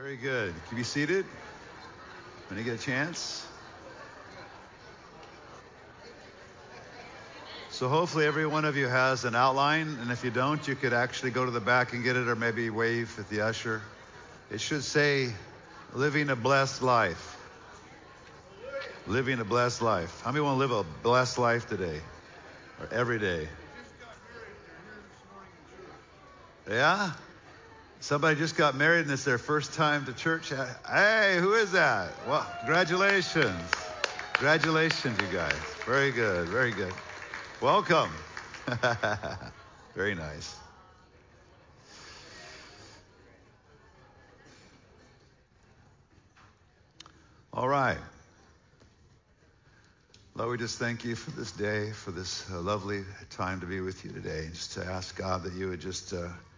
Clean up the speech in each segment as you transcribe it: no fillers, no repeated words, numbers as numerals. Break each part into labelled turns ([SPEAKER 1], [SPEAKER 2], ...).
[SPEAKER 1] Very good. Can you be seated when you get a chance? So hopefully every one of you has an outline, and if you don't, you could actually go to the back and get it, or maybe wave at the usher. It should say, living a blessed life. Living a blessed life. How many want to live a blessed life today? Or every day? Yeah? Somebody just got married and it's their first time to church. Hey, who is that? Well, congratulations. Congratulations, you guys. Very good, very good. Welcome. Very nice. All right. Lord, we just thank you for this day, for this lovely time to be with you today. Just to ask God that you would just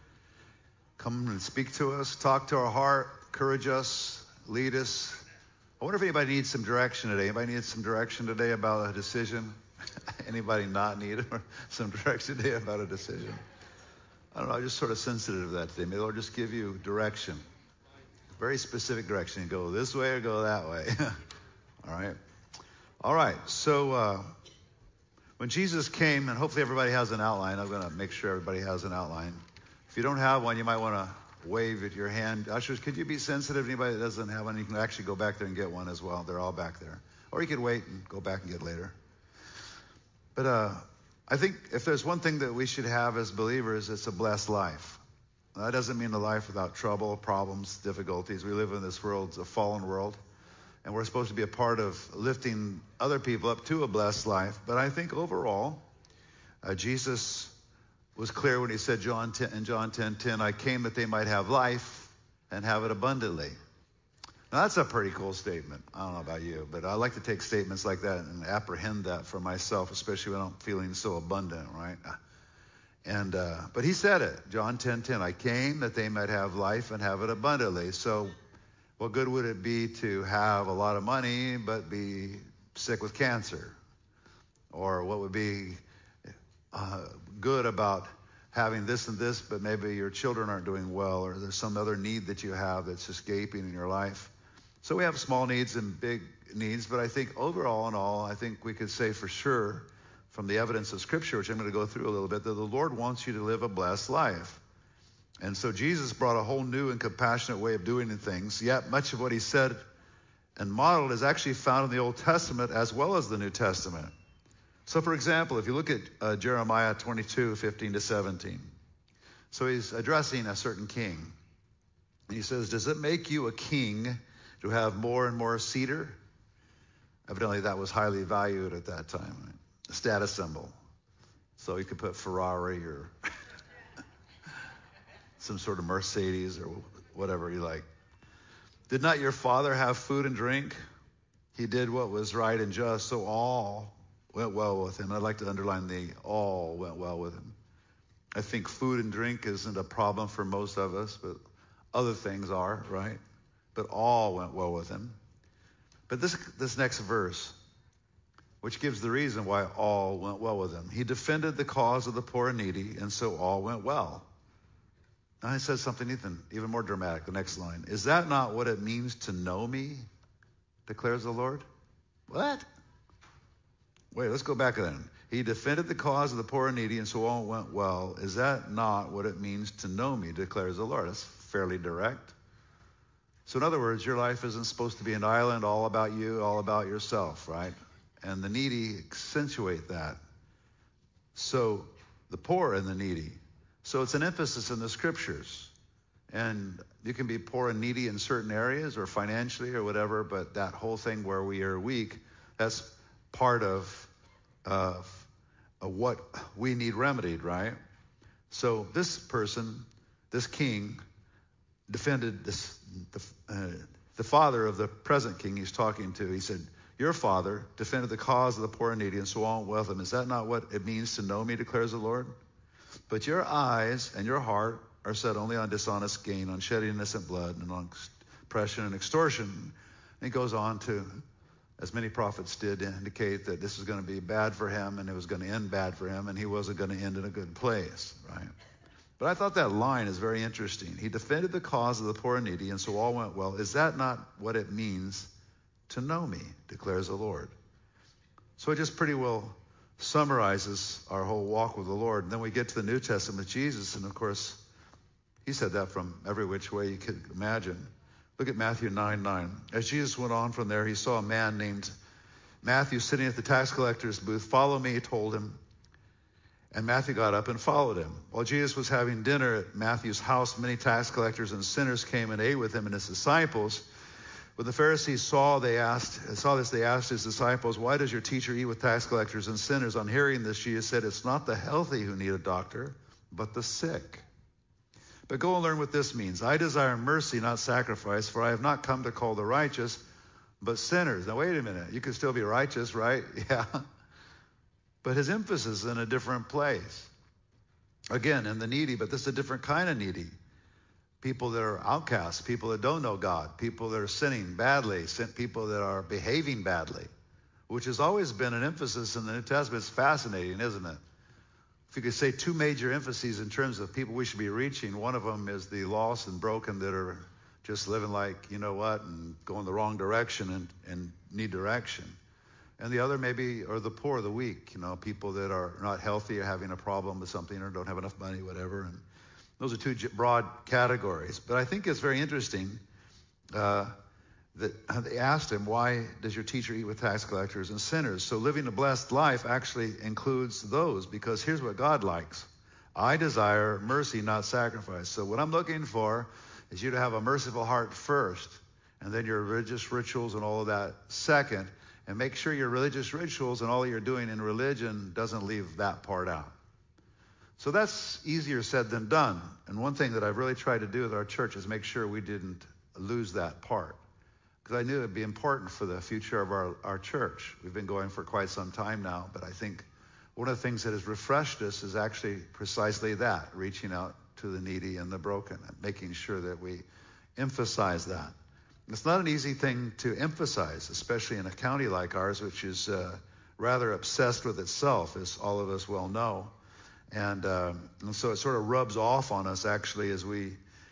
[SPEAKER 1] come and speak to us, talk to our heart, encourage us, lead us. I wonder if anybody needs some direction today. Anybody needs some direction today about a decision? Anybody not need some direction today about a decision? I don't know. I'm just sort of sensitive to that today. May the Lord just give you direction, very specific direction. You go this way or go that way. All right. All right. So when Jesus came, and hopefully everybody has an outline. I'm going to make sure everybody has an outline. If you don't have one, you might want to wave at your hand. Ushers, could you be sensitive to anybody that doesn't have one? You can actually go back there and get one as well. They're all back there. Or you could wait and go back and get later. But I think if there's one thing that we should have as believers, it's a blessed life. That doesn't mean a life without trouble, problems, difficulties. We live in this world, it's a fallen world. And we're supposed to be a part of lifting other people up to a blessed life. But I think overall, Jesus was clear when he said in John 10:10, I came that they might have life and have it abundantly. Now that's a pretty cool statement. I don't know about you, but I like to take statements like that and apprehend that for myself, especially when I'm feeling so abundant, right? And but he said it, John 10:10, I came that they might have life and have it abundantly. So what good would it be to have a lot of money but be sick with cancer? Or what would be good about having this and this, but maybe your children aren't doing well, or there's some other need that you have that's just gaping in your life? So we have small needs and big needs, but I think overall in all, I think we could say for sure from the evidence of Scripture, which I'm going to go through a little bit, that the Lord wants you to live a blessed life. And so Jesus brought a whole new and compassionate way of doing things, yet much of what he said and modeled is actually found in the Old Testament as well as the New Testament. So for example, if you look at Jeremiah 22:15-17, so he's addressing a certain king. And he says, does it make you a king to have more and more cedar? Evidently that was highly valued at that time, right? A status symbol. So you could put Ferrari or some sort of Mercedes or whatever you like. Did not your father have food and drink? He did what was right and just, so all went well with him. I'd like to underline the all went well with him. I think food and drink isn't a problem for most of us, but other things are, right? But all went well with him. But this next verse, which gives the reason why all went well with him. He defended the cause of the poor and needy, and so all went well. Now he says something even more dramatic, the next line. Is that not what it means to know me, declares the Lord? What? Wait, let's go back then. He defended the cause of the poor and needy, and so all went well. Is that not what it means to know me, declares the Lord? That's fairly direct. So in other words, your life isn't supposed to be an island all about you, all about yourself, right? And the needy accentuate that. So the poor and the needy. So it's an emphasis in the Scriptures. And you can be poor and needy in certain areas or financially or whatever, but that whole thing where we are weak, that's part of what we need remedied, right? So this person, this king, defended the father of the present king he's talking to. He said, your father defended the cause of the poor and needy, and so on with him. Is that not what it means to know me, declares the Lord? But your eyes and your heart are set only on dishonest gain, on shedding innocent blood, and on oppression and extortion. And he goes on to, as many prophets did, indicate that this was going to be bad for him, and it was going to end bad for him, and he wasn't going to end in a good place, right? But I thought that line is very interesting. He defended the cause of the poor and needy, and so all went well. Is that not what it means to know me, declares the Lord? So it just pretty well summarizes our whole walk with the Lord. And then we get to the New Testament with Jesus, and of course, he said that from every which way you could imagine. Look at Matthew 9:9. As Jesus went on from there, he saw a man named Matthew sitting at the tax collector's booth. Follow me, he told him. And Matthew got up and followed him. While Jesus was having dinner at Matthew's house, many tax collectors and sinners came and ate with him and his disciples. When the Pharisees saw this, they asked his disciples, why does your teacher eat with tax collectors and sinners? On hearing this, Jesus said, it's not the healthy who need a doctor, but the sick. But go and learn what this means. I desire mercy, not sacrifice, for I have not come to call the righteous, but sinners. Now, wait a minute. You can still be righteous, right? Yeah. But his emphasis is in a different place. Again, in the needy, but this is a different kind of needy. People that are outcasts, people that don't know God, people that are sinning badly, people that are behaving badly, which has always been an emphasis in the New Testament. It's fascinating, isn't it? If you could say two major emphases in terms of people we should be reaching, one of them is the lost and broken that are just living like, you know what, and going the wrong direction and need direction. And the other maybe are the poor, the weak, people that are not healthy or having a problem with something or don't have enough money, whatever. And those are two broad categories. But I think it's very interesting that they asked him, why does your teacher eat with tax collectors and sinners? So living a blessed life actually includes those, because here's what God likes. I desire mercy, not sacrifice. So what I'm looking for is you to have a merciful heart first, and then your religious rituals and all of that second. And make sure your religious rituals and all you're doing in religion doesn't leave that part out. So that's easier said than done. And one thing that I've really tried to do with our church is make sure we didn't lose that part. Because I knew it'd be important for the future of our church. We've been going for quite some time now, but I think one of the things that has refreshed us is actually precisely that, reaching out to the needy and the broken and making sure that we emphasize that. It's not an easy thing to emphasize, especially in a county like ours, which is rather obsessed with itself, as all of us well know. And so it sort of rubs off on us, actually, as we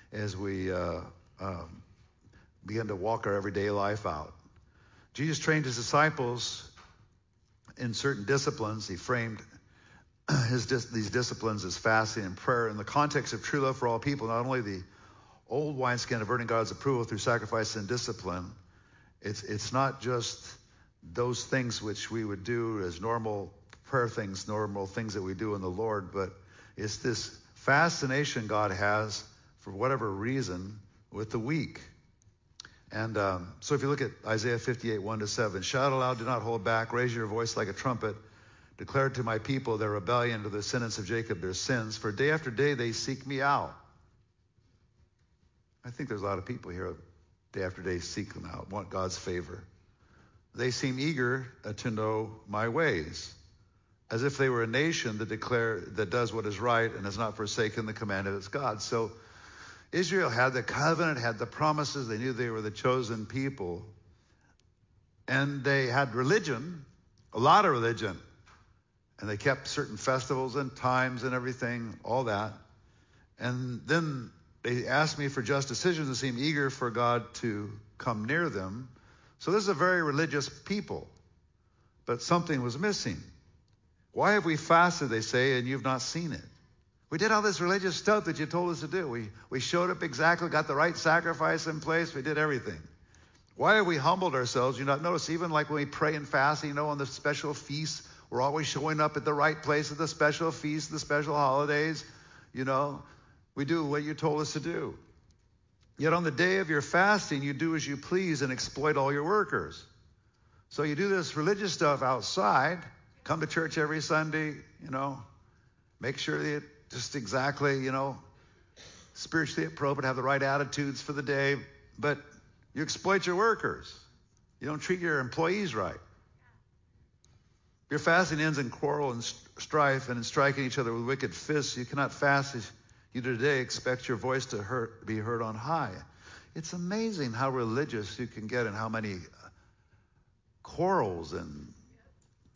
[SPEAKER 1] begin to walk our everyday life out. Jesus trained his disciples in certain disciplines. He framed these disciplines as fasting and prayer in the context of true love for all people, not only the old wineskin of earning God's approval through sacrifice and discipline. It's not just those things which we would do as normal prayer things, normal things that we do in the Lord, but it's this fascination God has, for whatever reason, with the weak. And so if you look at Isaiah 58, 1-7, shout aloud, do not hold back, raise your voice like a trumpet, declare to my people their rebellion, to the descendants of Jacob their sins, for day after day they seek me out. I think there's a lot of people here, day after day, seek them out, want God's favor. They seem eager to know my ways, as if they were a nation that does what is right and has not forsaken the command of its God. So Israel had the covenant, had the promises. They knew they were the chosen people. And they had religion, a lot of religion. And they kept certain festivals and times and everything, all that. And then they asked me for just decisions and seemed eager for God to come near them. So this is a very religious people. But something was missing. Why have we fasted, they say, and you've not seen it? We did all this religious stuff that you told us to do. We showed up exactly, got the right sacrifice in place. We did everything. Why have we humbled ourselves? You not notice, even like when we pray and fast, on the special feasts, we're always showing up at the right place at the special feasts, the special holidays. We do what you told us to do. Yet on the day of your fasting, you do as you please and exploit all your workers. So you do this religious stuff outside, come to church every Sunday, make sure that just exactly, spiritually appropriate, have the right attitudes for the day, but you exploit your workers. You don't treat your employees right. Your fasting ends in quarrel and strife and in striking each other with wicked fists. You cannot fast as you do today, expect your voice to be heard on high. It's amazing how religious you can get and how many quarrels and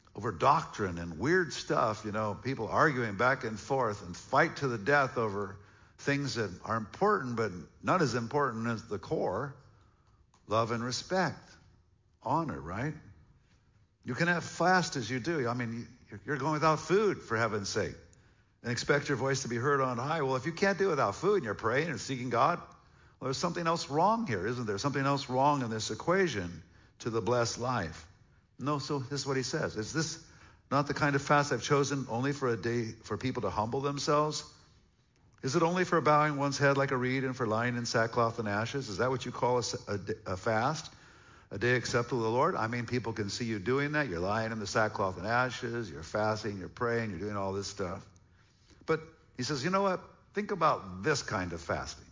[SPEAKER 1] over doctrine and weird stuff, people arguing back and forth and fight to the death over things that are important, but not as important as the core, love and respect, honor, right? You can have fast as you do. I mean, you're going without food, for heaven's sake, and expect your voice to be heard on high. Well, if you can't do it without food and you're praying and seeking God, well, there's something else wrong here, isn't there? Something else wrong in this equation to the blessed life. No, so this is what he says. Is this not the kind of fast I've chosen only for a day for people to humble themselves? Is it only for bowing one's head like a reed and for lying in sackcloth and ashes? Is that what you call a fast? A day acceptable to the Lord? I mean, people can see you doing that. You're lying in the sackcloth and ashes. You're fasting. You're praying. You're doing all this stuff. But he says, you know what? Think about this kind of fasting.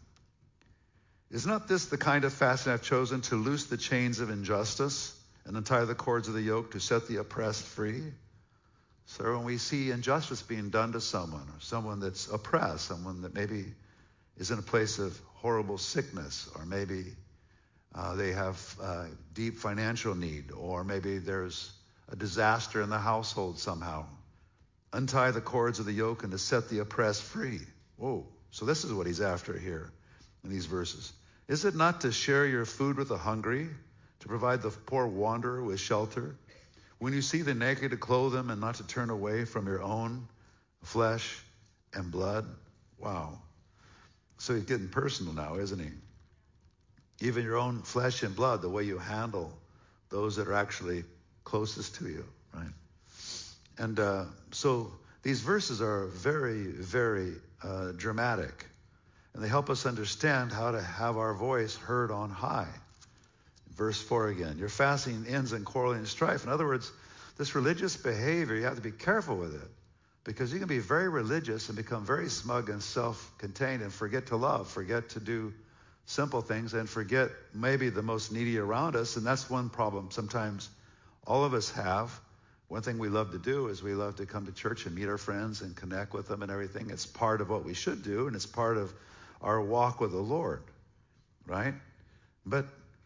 [SPEAKER 1] Is not this the kind of fasting I've chosen to loose the chains of injustice and untie the cords of the yoke to set the oppressed free? So when we see injustice being done to someone, or someone that's oppressed, someone that maybe is in a place of horrible sickness, or maybe they have deep financial need, or maybe there's a disaster in the household somehow, untie the cords of the yoke and to set the oppressed free. Whoa. So this is what he's after here in these verses. Is it not to share your food with the hungry, to provide the poor wanderer with shelter? When you see the naked, to clothe them, and not to turn away from your own flesh and blood? Wow. So he's getting personal now, isn't he? Even your own flesh and blood, the way you handle those that are actually closest to you, right? And so these verses are very, very dramatic. And they help us understand how to have our voice heard on high. Verse 4 again, your fasting ends in quarreling and strife. In other words, this religious behavior, you have to be careful with it, because you can be very religious and become very smug and self-contained and forget to love, forget to do simple things, and forget maybe the most needy around us. And that's one problem sometimes all of us have. One thing we love to do is we love to come to church and meet our friends and connect with them and everything. It's part of what we should do, and it's part of our walk with the Lord, right? But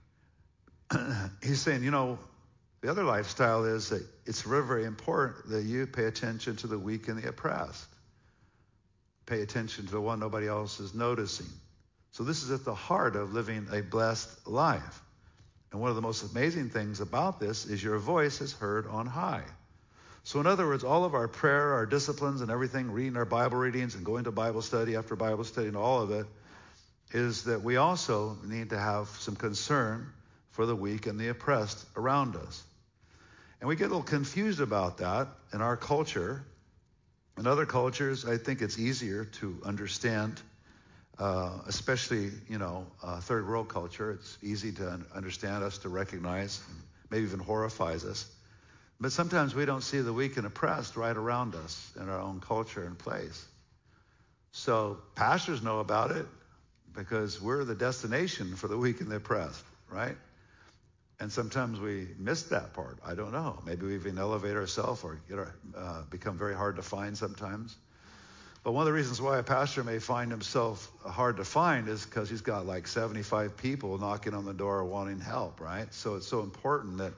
[SPEAKER 1] he's saying, the other lifestyle is that it's very, very important that you pay attention to the weak and the oppressed. Pay attention to the one nobody else is noticing. So this is at the heart of living a blessed life. And one of the most amazing things about this is your voice is heard on high. So in other words, all of our prayer, our disciplines and everything, reading our Bible readings and going to Bible study after Bible study and all of it, is that we also need to have some concern for the weak and the oppressed around us. And we get a little confused about that in our culture. In other cultures, I think it's easier to understand, especially, third world culture. It's easy to understand us, to recognize, maybe even horrifies us. But sometimes we don't see the weak and oppressed right around us in our own culture and place. So pastors know about it because we're the destination for the weak and the oppressed, right? And sometimes we miss that part. I don't know. Maybe we even elevate ourselves or become very hard to find sometimes. But one of the reasons why a pastor may find himself hard to find is because he's got like 75 people knocking on the door wanting help, right? So it's so important that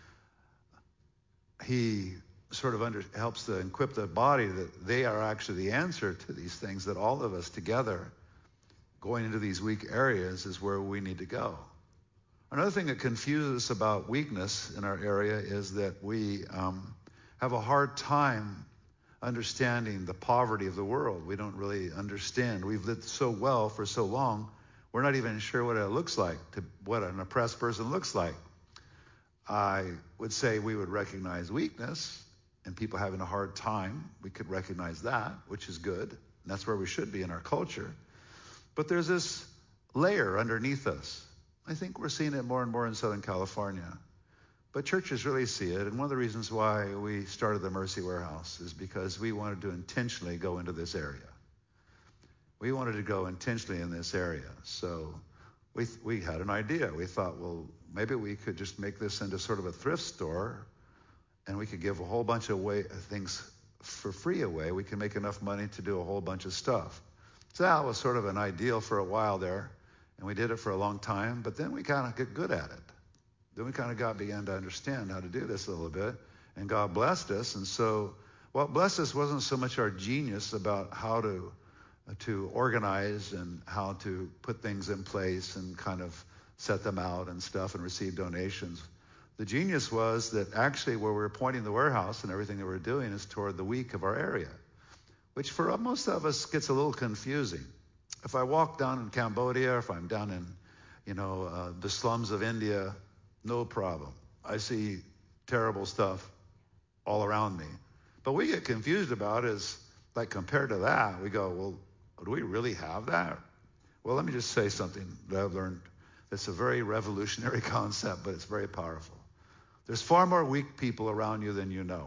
[SPEAKER 1] he sort of helps to equip the body that they are actually the answer to these things, that all of us together going into these weak areas is where we need to go. Another thing that confuses us about weakness in our area is that we have a hard time understanding the poverty of the world. We don't really understand. We've lived so well for so long, we're not even sure what it looks like, what an oppressed person looks like. I would say we would recognize weakness and people having a hard time. We could recognize that, which is good. And that's where we should be in our culture. But there's this layer underneath us. I think we're seeing it more and more in Southern California. But churches really see it. And one of the reasons why we started the Mercy Warehouse is because we wanted to intentionally go into this area. We wanted to go intentionally in this area. So we had an idea. We thought, well, maybe we could just make this into sort of a thrift store, and we could give a whole bunch of things for free away. We can make enough money to do a whole bunch of stuff. So that was sort of an ideal for a while there, and we did it for a long time, but then we kind of got good at it. Then we kind of began to understand how to do this a little bit, And God blessed us. And so what blessed us wasn't so much our genius about how to organize and how to put things in place and kind of set them out and stuff and receive donations. The genius was that actually where we're pointing the warehouse and everything that we're doing is toward the weak of our area, which for most of us gets a little confusing. If I walk down in Cambodia, or if I'm down in, the slums of India, no problem. I see terrible stuff all around me. But we get confused about is, like, compared to that, we go, well, do we really have that? Well, let me just say something that I've learned. It's a very revolutionary concept, but it's very powerful. There's far more weak people around you than you know.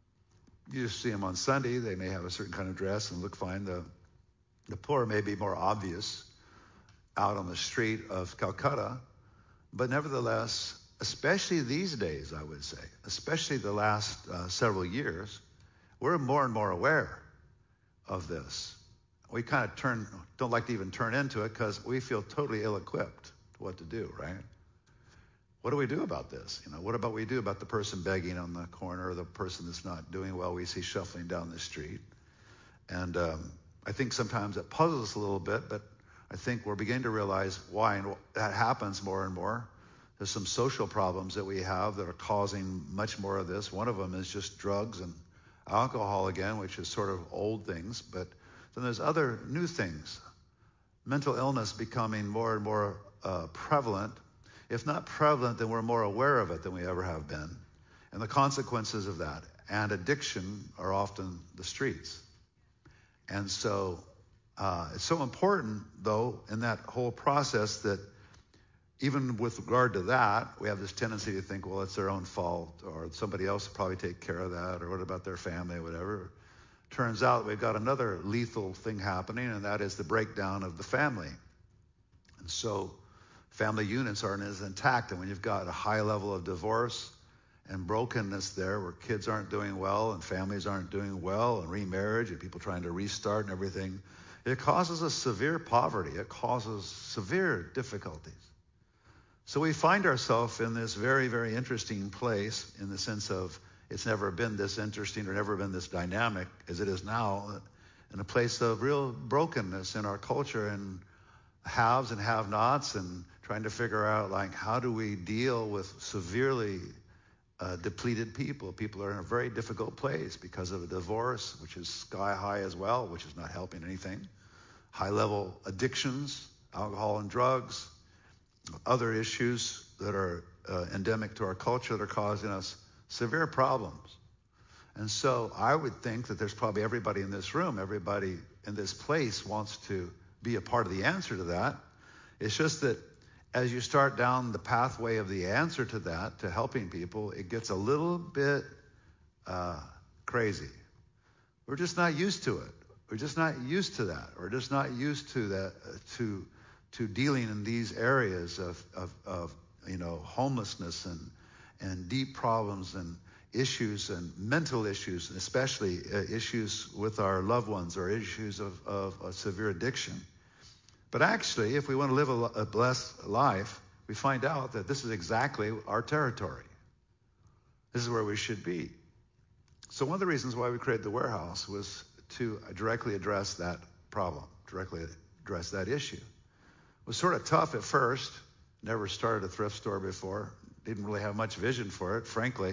[SPEAKER 1] You just see them on Sunday. They may have a certain kind of dress and look fine. The poor may be more obvious out on the street of Calcutta. But nevertheless, especially these days, I would say, especially the last several years, we're more and more aware of this. We kind of don't like to even turn into it because we feel totally ill-equipped to what to do, right? What do we do about this? What about we do about the person begging on the corner or the person that's not doing well we see shuffling down the street? And I think sometimes it puzzles us a little bit, but I think we're beginning to realize why and that happens more and more. There's some social problems that we have that are causing much more of this. One of them is just drugs and alcohol again, which is sort of old things, but then there's other new things. Mental illness becoming more and more prevalent. If not prevalent, then we're more aware of it than we ever have been. And the consequences of that and addiction are often the streets. And so it's so important, though, in that whole process that even with regard to that, we have this tendency to think, well, it's their own fault, or somebody else will probably take care of that, or what about their family, or whatever. Turns out we've got another lethal thing happening, and that is the breakdown of the family. And so family units aren't as intact, and when you've got a high level of divorce and brokenness there, where kids aren't doing well and families aren't doing well, and remarriage and people trying to restart and everything, it causes a severe poverty. It causes severe difficulties. So we find ourselves in this very, very interesting place in the sense of it's never been this interesting or never been this dynamic as it is now, in a place of real brokenness in our culture and haves and have-nots, and trying to figure out, like, how do we deal with severely depleted people. People are in a very difficult place because of a divorce, which is sky high as well, which is not helping anything. High-level addictions, alcohol and drugs, other issues that are endemic to our culture that are causing us severe problems. And so I would think that there's probably everybody in this room, everybody in this place wants to be a part of the answer to that. It's just that as you start down the pathway of the answer to that, to helping people, it gets a little bit crazy. We're just not used to it. We're just not used to that. We're just not used to that, to dealing in these areas of homelessness and deep problems and issues and mental issues, and especially issues with our loved ones or issues of severe addiction. But actually, if we want to live a blessed life, we find out that this is exactly our territory. This is where we should be. So one of the reasons why we created the warehouse was to directly address that problem, directly address that issue. It was sort of tough at first. Never started a thrift store before. Didn't really have much vision for it, frankly.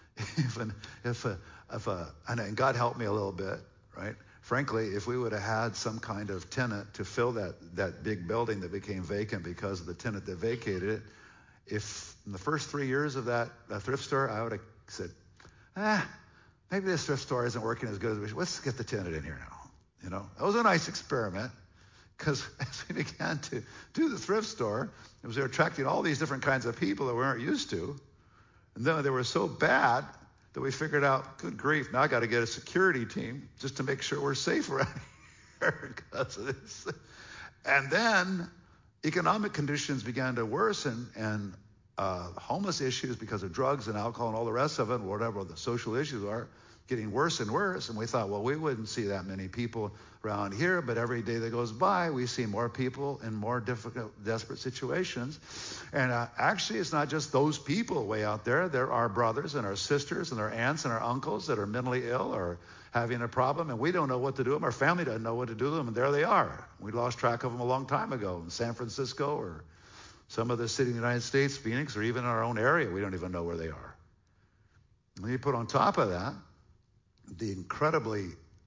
[SPEAKER 1] And God helped me a little bit, right? Frankly, if we would have had some kind of tenant to fill that big building that became vacant because of the tenant that vacated it, if in the first 3 years of that thrift store, I would have said, maybe this thrift store isn't working as good as we should. Let's get the tenant in here now. That was a nice experiment, because as we began to do the thrift store, it was attracting all these different kinds of people that we weren't used to. And then they were so bad that we figured out, good grief, now I got to get a security team just to make sure we're safe around here because of this. And then economic conditions began to worsen, and homeless issues because of drugs and alcohol and all the rest of it, whatever the social issues are, getting worse and worse. And we thought, well, we wouldn't see that many people around here, but every day that goes by, we see more people in more difficult, desperate situations. And actually, it's not just those people way out there. There are brothers and our sisters and our aunts and our uncles that are mentally ill or having a problem, and we don't know what to do with them. Our family doesn't know what to do with them, and there they are. We lost track of them a long time ago in San Francisco or some other city in the United States, Phoenix, or even in our own area. We don't even know where they are. And you put on top of that the incredibly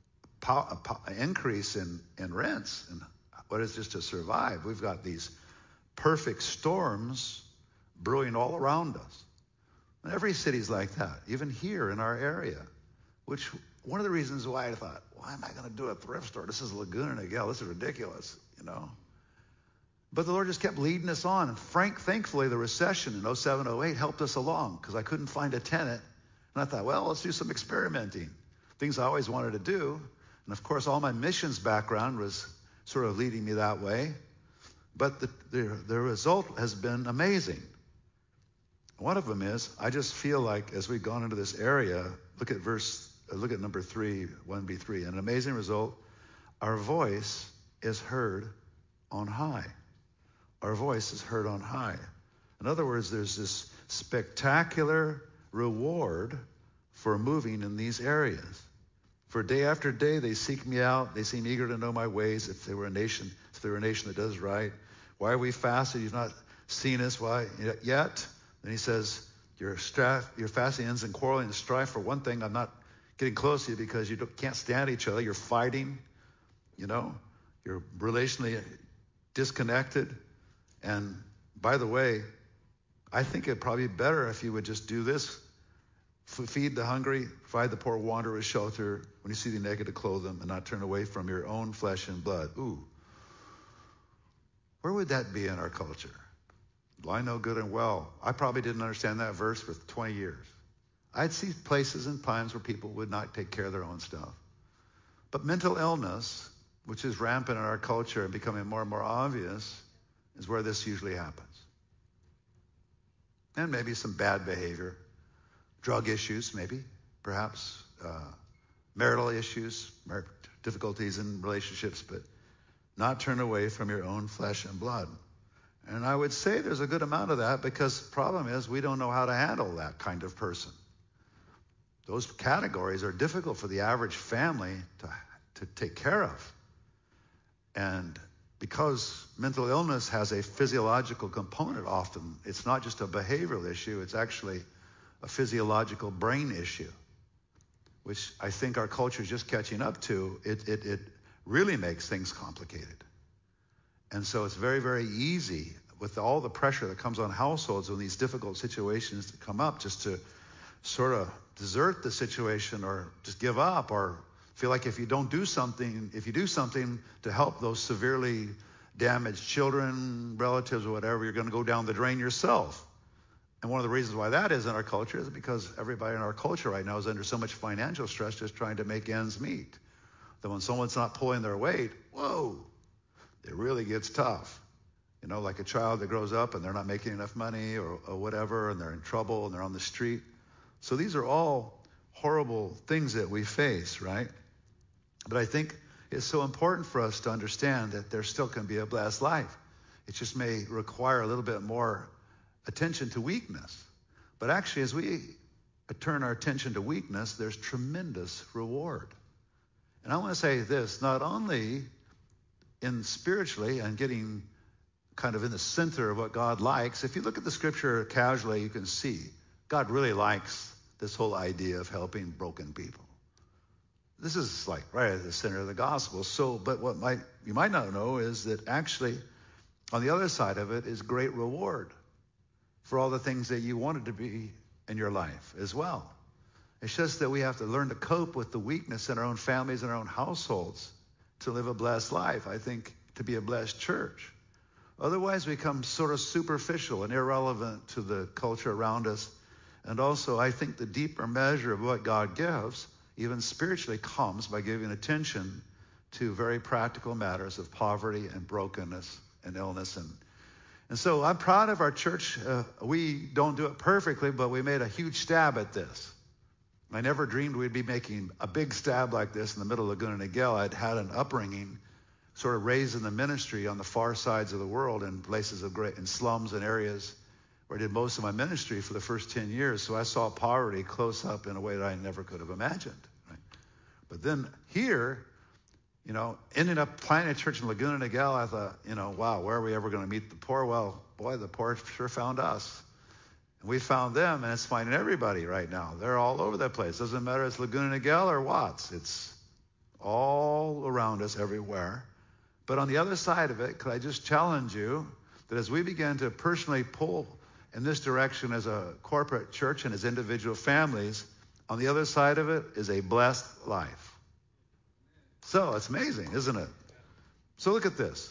[SPEAKER 1] increase in rents and what is just to survive. We've got these perfect storms brewing all around us. And every city's like that, even here in our area, which one of the reasons why I thought, why am I going to do a thrift store? This is Laguna Niguel. This is ridiculous, you know. But the Lord just kept leading us on. And thankfully, the recession in 07, 08 helped us along because I couldn't find a tenant. And I thought, well, let's do some experimenting. Things I always wanted to do. And of course, all my missions background was sort of leading me that way. But the result has been amazing. One of them is, I just feel like as we've gone into this area, look at number 3, 1b3. An amazing result, our voice is heard on high. Our voice is heard on high. In other words, there's this spectacular reward for moving in these areas. For day after day, they seek me out. They seem eager to know my ways. If they were a nation that does right, why are we fasted? You've not seen us. Why yet? Then he says, your fasting ends in quarreling and strife. For one thing, I'm not getting close to you because you can't stand each other. You're fighting. You know, you're relationally disconnected. And by the way, I think it'd probably be better if you would just do this. Feed the hungry, provide the poor wanderer with shelter. When you see the naked, to clothe them, and not turn away from your own flesh and blood. Ooh. Where would that be in our culture? Well, I know good and well. I probably didn't understand that verse for 20 years. I'd see places and times where people would not take care of their own stuff. But mental illness, which is rampant in our culture and becoming more and more obvious, is where this usually happens. And maybe some bad behavior. Drug issues, maybe, perhaps, marital issues, difficulties in relationships, but not turn away from your own flesh and blood. And I would say there's a good amount of that because the problem is we don't know how to handle that kind of person. Those categories are difficult for the average family to take care of. And because mental illness has a physiological component often, it's not just a behavioral issue, it's actually a physiological brain issue, which I think our culture is just catching up to. It really makes things complicated. And so it's very, very easy with all the pressure that comes on households when these difficult situations come up just to sort of desert the situation or just give up or feel like if you do something to help those severely damaged children, relatives, or whatever, you're going to go down the drain yourself. And one of the reasons why that is in our culture is because everybody in our culture right now is under so much financial stress just trying to make ends meet. That when someone's not pulling their weight, whoa, it really gets tough. You know, like a child that grows up and they're not making enough money or whatever, and they're in trouble and they're on the street. So these are all horrible things that we face, right? But I think it's so important for us to understand that there still can be a blessed life. It just may require a little bit more attention to weakness. But actually, as we turn our attention to weakness, there's tremendous reward. And I want to say this, not only in spiritually and getting kind of in the center of what God likes. If you look at the scripture casually, you can see God really likes this whole idea of helping broken people. This is like right at the center of the gospel. So, but what you might not know is that actually on the other side of it is great reward for all the things that you wanted to be in your life as well. It's just that we have to learn to cope with the weakness in our own families and our own households to live a blessed life, I think, to be a blessed church. Otherwise, we become sort of superficial and irrelevant to the culture around us. And also, I think the deeper measure of what God gives, even spiritually, comes by giving attention to very practical matters of poverty and brokenness and illness. And so I'm proud of our church. We don't do it perfectly, but we made a huge stab at this. I never dreamed we'd be making a big stab like this in the middle of Laguna Niguel. I'd had an upbringing, sort of raised in the ministry on the far sides of the world in places of in slums and areas where I did most of my ministry for the first 10 years. So I saw poverty close up in a way that I never could have imagined. Right? But then here, ending up planting a church in Laguna Niguel, I thought, wow, where are we ever going to meet the poor? Well, boy, the poor sure found us. And we found them, and it's finding everybody right now. They're all over that place. Doesn't matter if it's Laguna Niguel or Watts. It's all around us everywhere. But on the other side of it, could I just challenge you that as we begin to personally pull in this direction as a corporate church and as individual families, on the other side of it is a blessed life. So it's amazing, isn't it? So look at this.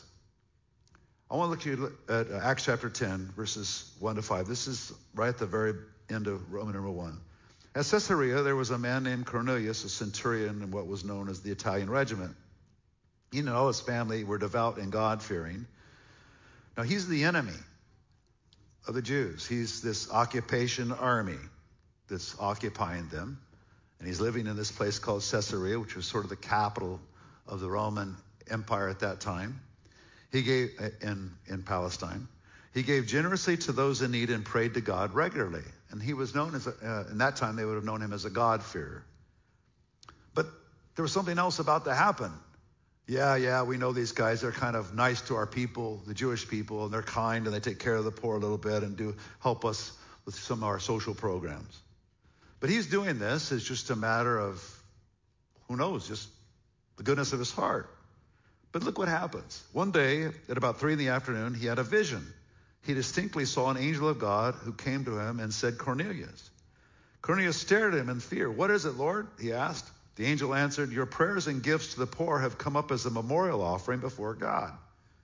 [SPEAKER 1] I want to look at Acts chapter 10, verses 1 to 5. This is right at the very end of Roman number 1. At Caesarea, there was a man named Cornelius, a centurion in what was known as the Italian regiment. His family were devout and God-fearing. Now, he's the enemy of the Jews. He's this occupation army that's occupying them. And he's living in this place called Caesarea, which was sort of the capital of the Roman Empire at that time. He gave in Palestine. He gave generously to those in need and prayed to God regularly. And he was known as, in that time, they would have known him as a God-fearer. But there was something else about to happen. Yeah, we know these guys. They're kind of nice to our people, the Jewish people, and they're kind, and they take care of the poor a little bit and do help us with some of our social programs. But he's doing this as just a matter of, who knows, just the goodness of his heart. But look what happens. One day, at about 3 p.m, he had a vision. He distinctly saw an angel of God who came to him and said, Cornelius. Cornelius stared at him in fear. What is it, Lord? He asked. The angel answered, your prayers and gifts to the poor have come up as a memorial offering before God.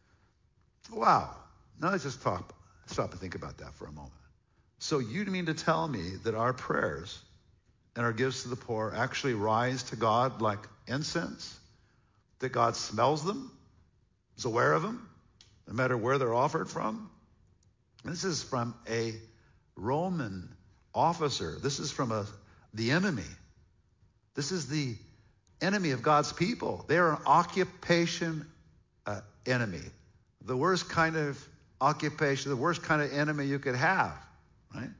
[SPEAKER 1] Wow. Now let's just stop and think about that for a moment. So you mean to tell me that our prayers and our gifts to the poor actually rise to God like incense? That God smells them, is aware of them, no matter where they're offered from? And this is from a Roman officer. This is from the enemy. This is the enemy of God's people. They are an occupation enemy. The worst kind of occupation, the worst kind of enemy you could have, right?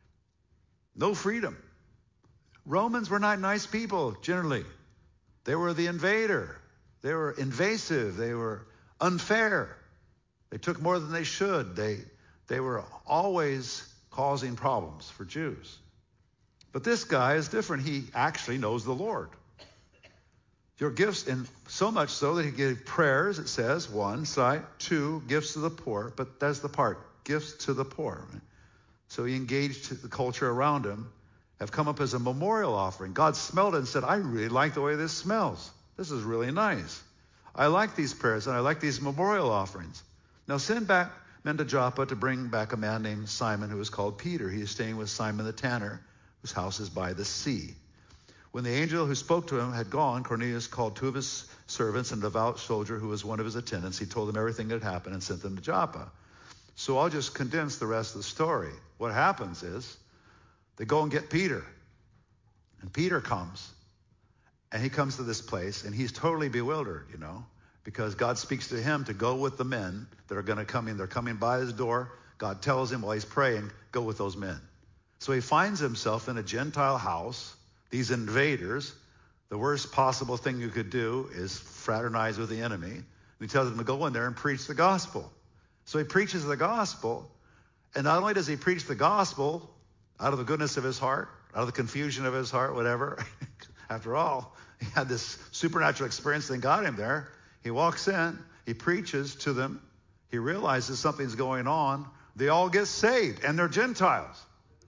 [SPEAKER 1] No freedom. Romans were not nice people, generally. They were the invader. They were invasive. They were unfair. They took more than they should. They were always causing problems for Jews. But this guy is different. He actually knows the Lord. Your gifts, and so much so that he gave prayers, it says, 1, sight, 2, gifts to the poor. But that's the part, gifts to the poor. Right? So he engaged the culture around him, have come up as a memorial offering. God smelled it and said, I really like the way this smells. This is really nice. I like these prayers and I like these memorial offerings. Now send back men to Joppa to bring back a man named Simon who is called Peter. He is staying with Simon the tanner, whose house is by the sea. When the angel who spoke to him had gone, Cornelius called 2 of his servants and a devout soldier who was one of his attendants. He told them everything that had happened and sent them to Joppa. So I'll just condense the rest of the story. What happens is they go and get Peter. And Peter comes. And he comes to this place, and he's totally bewildered, because God speaks to him to go with the men that are going to come in. They're coming by his door. God tells him while he's praying, go with those men. So he finds himself in a Gentile house, these invaders. The worst possible thing you could do is fraternize with the enemy. And he tells them to go in there and preach the gospel. So he preaches the gospel, and not only does he preach the gospel out of the goodness of his heart, out of the confusion of his heart, whatever. After all, he had this supernatural experience that got him there. He walks in, he preaches to them, he realizes something's going on. They all get saved, and they're Gentiles.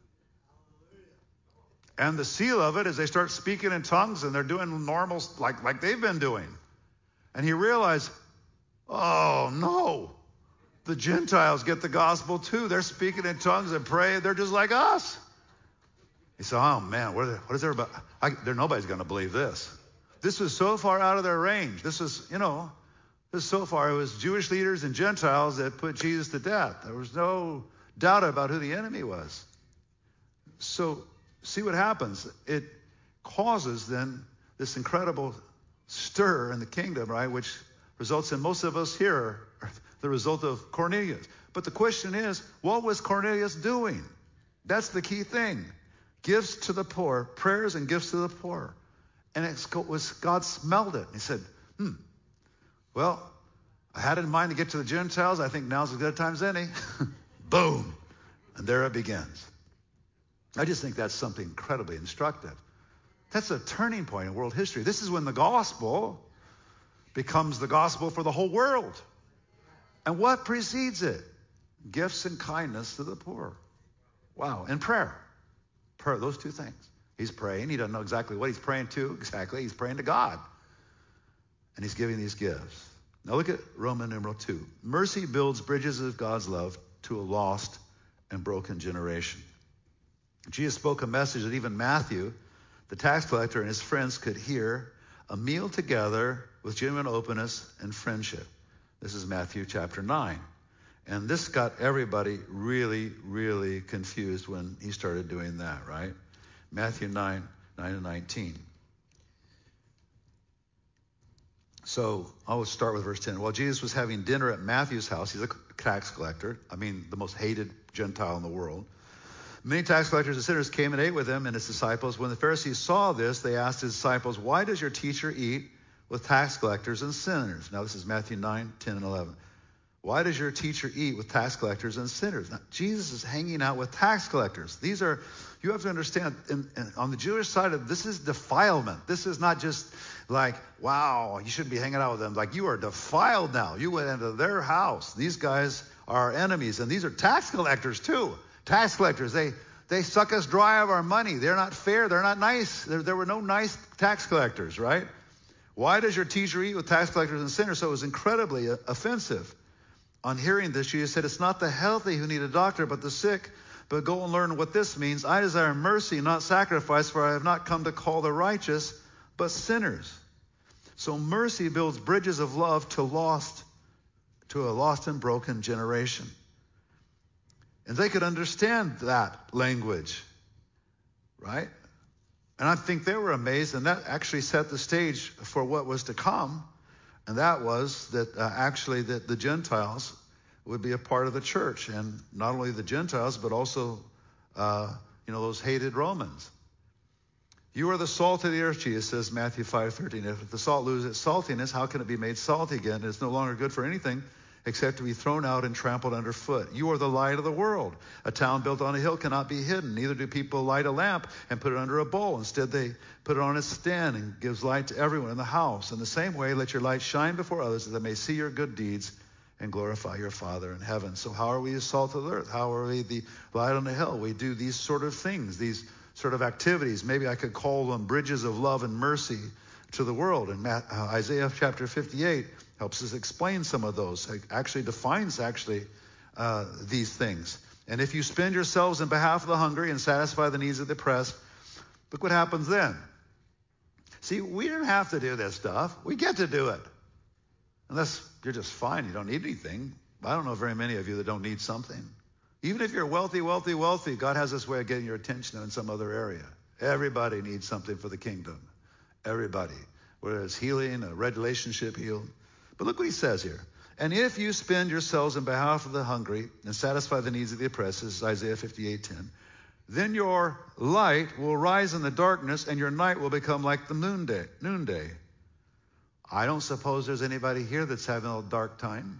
[SPEAKER 1] And the seal of it is they start speaking in tongues, and they're doing normal, like they've been doing. And he realized, oh no, the Gentiles get the gospel too. They're speaking in tongues and praying. They're just like us. He said, oh man, what is everybody? Nobody's going to believe this. This was so far out of their range. This is so far. It was Jewish leaders and Gentiles that put Jesus to death. There was no doubt about who the enemy was. So see what happens. causes then this incredible stir in the kingdom, right, which results in most of us here are the result of Cornelius. But the question is, what was Cornelius doing? That's the key thing. Gifts to the poor, prayers and gifts to the poor. And God smelled it. He said, well, I had in mind to get to the Gentiles. I think now's as good a time as any. Boom. And there it begins. I just think that's something incredibly instructive. That's a turning point in world history. This is when the gospel becomes the gospel for the whole world. And what precedes it? Gifts and kindness to the poor. Wow. And prayer. Prayer, those two things. He's praying. He doesn't know exactly what he's praying to exactly. He's praying to God. And he's giving these gifts. Now look at Roman numeral 2. Mercy builds bridges of God's love to a lost and broken generation. Jesus spoke a message that even Matthew, the tax collector, and his friends could hear, a meal together with genuine openness and friendship. This is Matthew chapter 9. And this got everybody really, really confused when he started doing that, right? Matthew 9 and 19. So I will start with verse 10. While Jesus was having dinner at Matthew's house, he's a tax collector, the most hated Gentile in the world. Many tax collectors and sinners came and ate with him and his disciples. When the Pharisees saw this, they asked his disciples, why does your teacher eat with tax collectors and sinners? Now this is Matthew 9, 10, and 11. Why does your teacher eat with tax collectors and sinners? Now, Jesus is hanging out with tax collectors. You have to understand, on the Jewish side of this is defilement. This is not just like, wow, you shouldn't be hanging out with them. Like, you are defiled now. You went into their house. These guys are our enemies, and these are tax collectors too. Tax collectors, they suck us dry of our money. They're not fair. They're not nice. There were no nice tax collectors, right? Why does your teacher eat with tax collectors and sinners? So it was incredibly offensive. On hearing this, Jesus said, it's not the healthy who need a doctor, but the sick. But go and learn what this means. I desire mercy, not sacrifice, for I have not come to call the righteous, but sinners. So mercy builds bridges of love to a lost and broken generation. And they could understand that language, right? And I think they were amazed, and that actually set the stage for what was to come. And that was that that the Gentiles would be a part of the church. And not only the Gentiles, but also, those hated Romans. You are the salt of the earth, Jesus says, Matthew 5:13. If the salt loses its saltiness, how can it be made salty again? It's no longer good for anything except to be thrown out and trampled underfoot. You are the light of the world. A town built on a hill cannot be hidden. Neither do people light a lamp and put it under a bowl. Instead, they put it on a stand and gives light to everyone in the house. In the same way, let your light shine before others that they may see your good deeds and glorify your Father in heaven. So how are we the salt of the earth? How are we the light on the hill? We do these sort of things, these sort of activities. Maybe I could call them bridges of love and mercy to the world. And Isaiah chapter 58 helps us explain some of those. It actually defines these things. And if you spend yourselves in behalf of the hungry and satisfy the needs of the oppressed, look what happens then. See, we don't have to do this stuff. We get to do it. Unless you're just fine, you don't need anything. I don't know very many of you that don't need something. Even if you're wealthy, God has this way of getting your attention in some other area. Everybody needs something for the kingdom. Everybody. Whether it's healing, a relationship healed. But look what he says here. And if you spend yourselves in behalf of the hungry and satisfy the needs of the oppressed, this is Isaiah 58:10, then your light will rise in the darkness and your night will become like the noonday. I don't suppose there's anybody here that's having a dark time.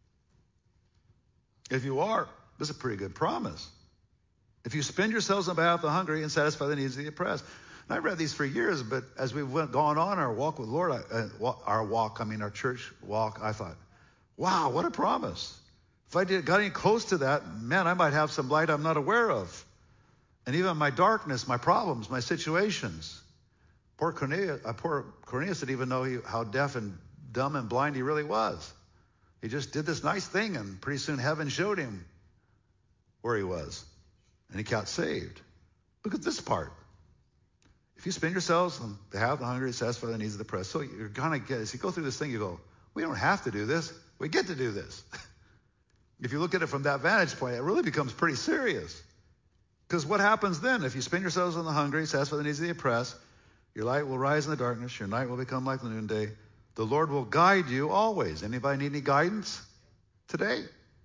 [SPEAKER 1] If you are, this is a pretty good promise. If you spend yourselves on behalf of the hungry and satisfy the needs of the oppressed. And I read these for years, but as we've gone on our walk with Lord, our church walk, I thought, wow, what a promise. If I got any close to that, man, I might have some light I'm not aware of. And even my darkness, my problems, my situations. Poor Cornelius didn't even know how deaf and dumb and blind he really was. He just did this nice thing, and pretty soon heaven showed him where he was. And he got saved. Look at this part. If you spend yourselves on behalf of the hungry, satisfy the needs of the oppressed. So you're going to get, as you go through this thing, you go, we don't have to do this. We get to do this. If you look at it from that vantage point, it really becomes pretty serious. Because what happens then? If you spend yourselves on the hungry, satisfy the needs of the oppressed, Your light will rise in the darkness. Your night will become like the noonday. The Lord will guide you always. Anybody need any guidance today?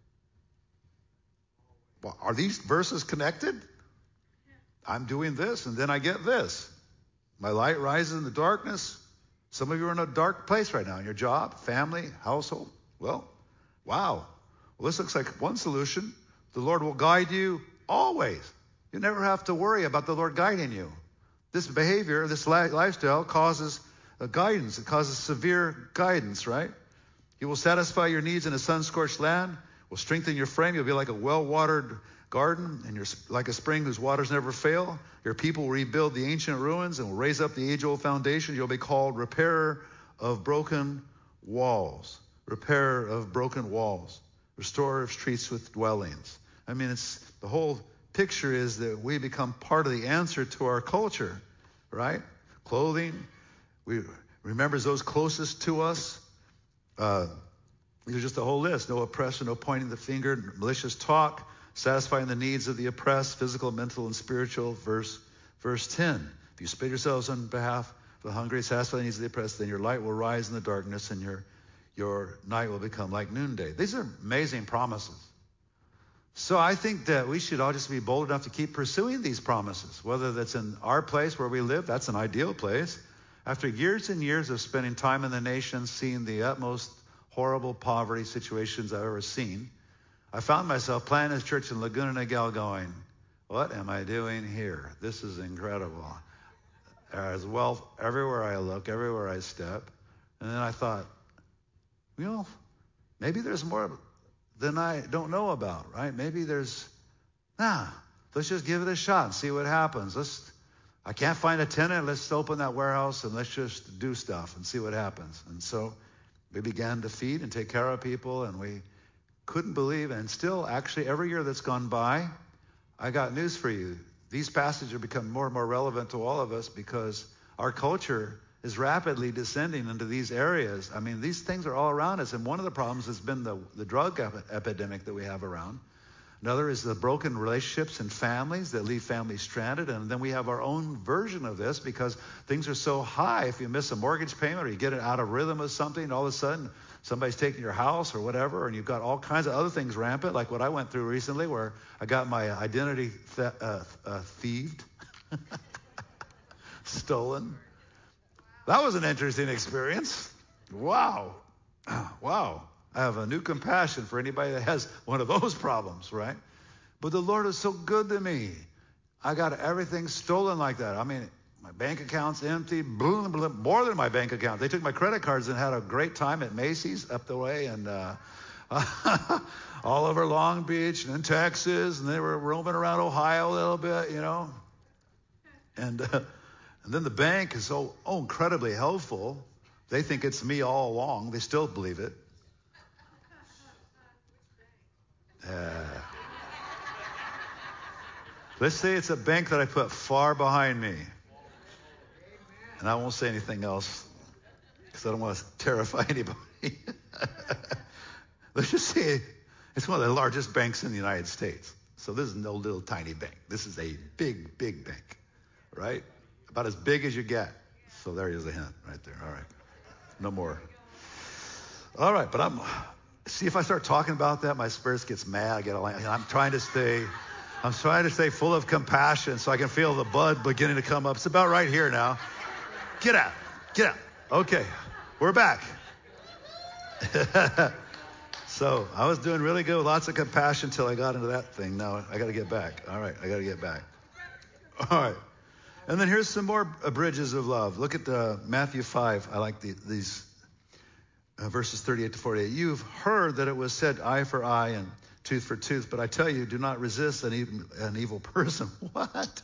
[SPEAKER 1] Well, are these verses connected? I'm doing this, and then I get this. My light rises in the darkness. Some of you are in a dark place right now in your job, family, household. Well, wow. Well, this looks like one solution. The Lord will guide you always. You never have to worry about the Lord guiding you. This behavior, this lifestyle causes a guidance. It causes severe guidance, right? He will satisfy your needs in a sun-scorched land, will strengthen your frame. You'll be like a well-watered garden, and you're like a spring whose waters never fail. Your people will rebuild the ancient ruins and will raise up the age-old foundation. You'll be called repairer of broken walls. Repairer of broken walls. Restorer of streets with dwellings. I mean, it's the whole picture is that we become part of the answer to our culture, right? Clothing. We remembers those closest to us. There's just a whole list. No oppression, no pointing the finger, malicious talk, satisfying the needs of the oppressed, physical, mental, and spiritual. Verse 10. If you spit yourselves on behalf of the hungry, satisfy the needs of the oppressed, then your light will rise in the darkness and your night will become like noonday. These are amazing promises. So I think that we should all just be bold enough to keep pursuing these promises, whether that's in our place where we live. That's an ideal place. After years and years of spending time in the nation, seeing the utmost horrible poverty situations I've ever seen, I found myself planting this church in Laguna Niguel going, what am I doing here? This is incredible. There's wealth everywhere I look, everywhere I step. And then I thought, maybe there's more than I don't know about, right? Maybe let's just give it a shot and see what happens. I can't find a tenant. Let's open that warehouse and let's just do stuff and see what happens. And so we began to feed and take care of people, and we couldn't believe, and still actually every year that's gone by, I got news for you. These passages are becoming more and more relevant to all of us because our culture is rapidly descending into these areas. I mean, these things are all around us, and one of the problems has been the drug epidemic that we have around. Another is the broken relationships in families that leave families stranded, and then we have our own version of this because things are so high. If you miss a mortgage payment or you get it out of rhythm with something, all of a sudden somebody's taking your house or whatever, and you've got all kinds of other things rampant, like what I went through recently where I got my identity thieved, stolen. That was an interesting experience. Wow. Wow. I have a new compassion for anybody that has one of those problems, right? But the Lord is so good to me. I got everything stolen like that. I mean, my bank account's empty, boom, more than my bank account. They took my credit cards and had a great time at Macy's up the way and all over Long Beach and in Texas, and they were roaming around Ohio a little bit, And then the bank is so incredibly helpful. They think it's me all along. They still believe it. Let's say it's a bank that I put far behind me. And I won't say anything else because I don't want to terrify anybody. Let's just say it's one of the largest banks in the United States. So this is no little tiny bank. This is a big, big bank, right? About as big as you get. So there is a hint right there. All right. No more. All right, but see, if I start talking about that, my spirit gets mad. I'm trying to stay full of compassion so I can feel the blood beginning to come up. It's about right here now. Get out. Okay, we're back. So I was doing really good with lots of compassion until I got into that thing. Now I got to get back. All right, I got to get back. All right. And then here's some more bridges of love. Look at Matthew 5. I like these verses 38 to 48. You've heard that it was said eye for eye and tooth for tooth, but I tell you, do not resist an evil person. What?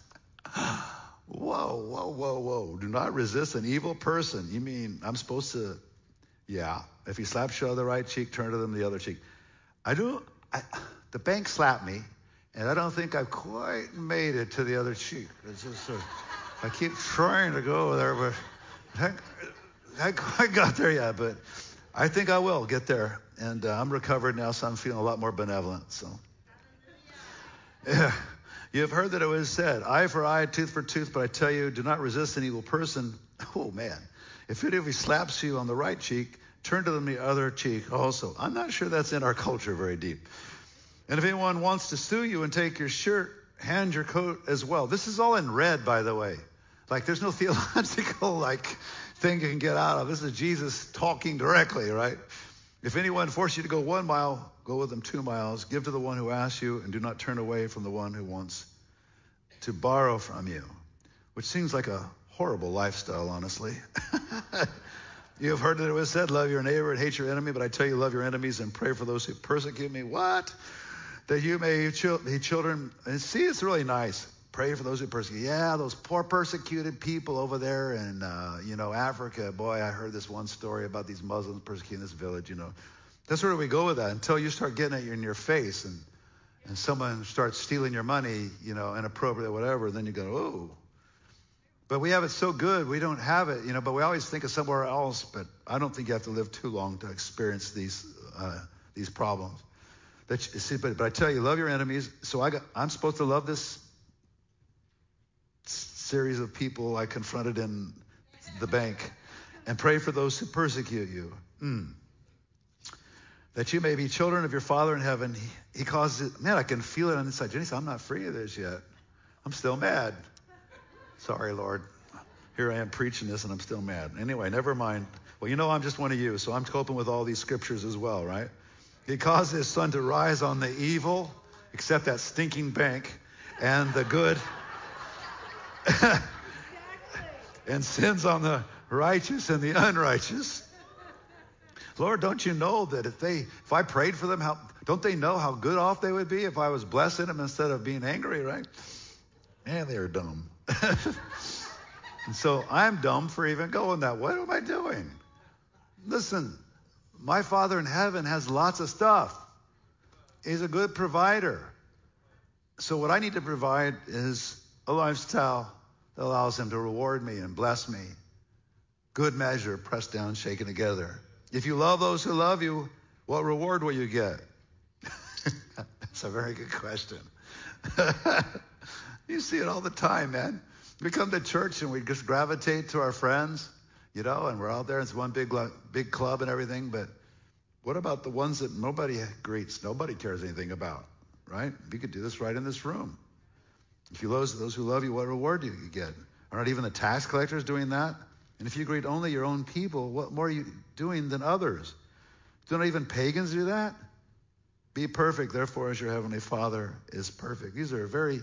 [SPEAKER 1] Whoa. Do not resist an evil person. You mean I'm supposed to, if he slaps you on the right cheek, turn to them the other cheek. The bank slapped me, and I don't think I've quite made it to the other cheek. It's just I keep trying to go there, but I haven't quite got there yet, but I think I will get there. And I'm recovered now, so I'm feeling a lot more benevolent. So, yeah. You have heard that it was said, eye for eye, tooth for tooth, but I tell you, do not resist an evil person. Oh, man. If any of you slaps you on the right cheek, turn to them the other cheek also. I'm not sure that's in our culture very deep. And if anyone wants to sue you and take your shirt, hand your coat as well. This is all in red, by the way. Like, there's no theological, thing you can get out of. This is Jesus talking directly, right? If anyone forces you to go 1 mile, go with them 2 miles. Give to the one who asks you, and do not turn away from the one who wants to borrow from you. Which seems like a horrible lifestyle, honestly. You have heard that it was said, love your neighbor and hate your enemy, but I tell you, love your enemies and pray for those who persecute me. What? That you may be children. And see, it's really nice. Pray for those who persecute. Yeah, those poor persecuted people over there in, Africa. Boy, I heard this one story about these Muslims persecuting this village, That's where we go with that until you start getting it in your face and someone starts stealing your money, inappropriate, whatever. Then you go, oh. But we have it so good, we don't have it, but we always think of somewhere else. But I don't think you have to live too long to experience these problems. But I tell you, love your enemies. So I'm supposed to love this series of people I confronted in the bank, and pray for those who persecute you. That you may be children of your Father in heaven. He causes it. Man, I can feel it on the inside. Jenny said, I'm not free of this yet. I'm still mad. Sorry, Lord. Here I am preaching this and I'm still mad. Anyway, never mind. Well, I'm just one of you, so I'm coping with all these scriptures as well, right? He caused his sun to rise on the evil, except that stinking bank, and the good, and sins on the righteous and the unrighteous. Lord, don't you know that if I prayed for them, don't they know how good off they would be if I was blessing them instead of being angry, right? Man, they're dumb. And so I'm dumb for even going that way. What am I doing? Listen, my Father in heaven has lots of stuff. He's a good provider. So what I need to provide is a lifestyle that allows him to reward me and bless me. Good measure, pressed down, shaken together. If you love those who love you, what reward will you get? That's a very good question. You see it all the time, man. We come to church and we just gravitate to our friends, and we're out there. It's one big club and everything. But what about the ones that nobody greets, nobody cares anything about, right? We could do this right in this room. If you love those who love you, what reward do you get? Are not even the tax collectors doing that? And if you greet only your own people, what more are you doing than others? Do not even pagans do that? Be perfect, therefore, as your heavenly Father is perfect. These are very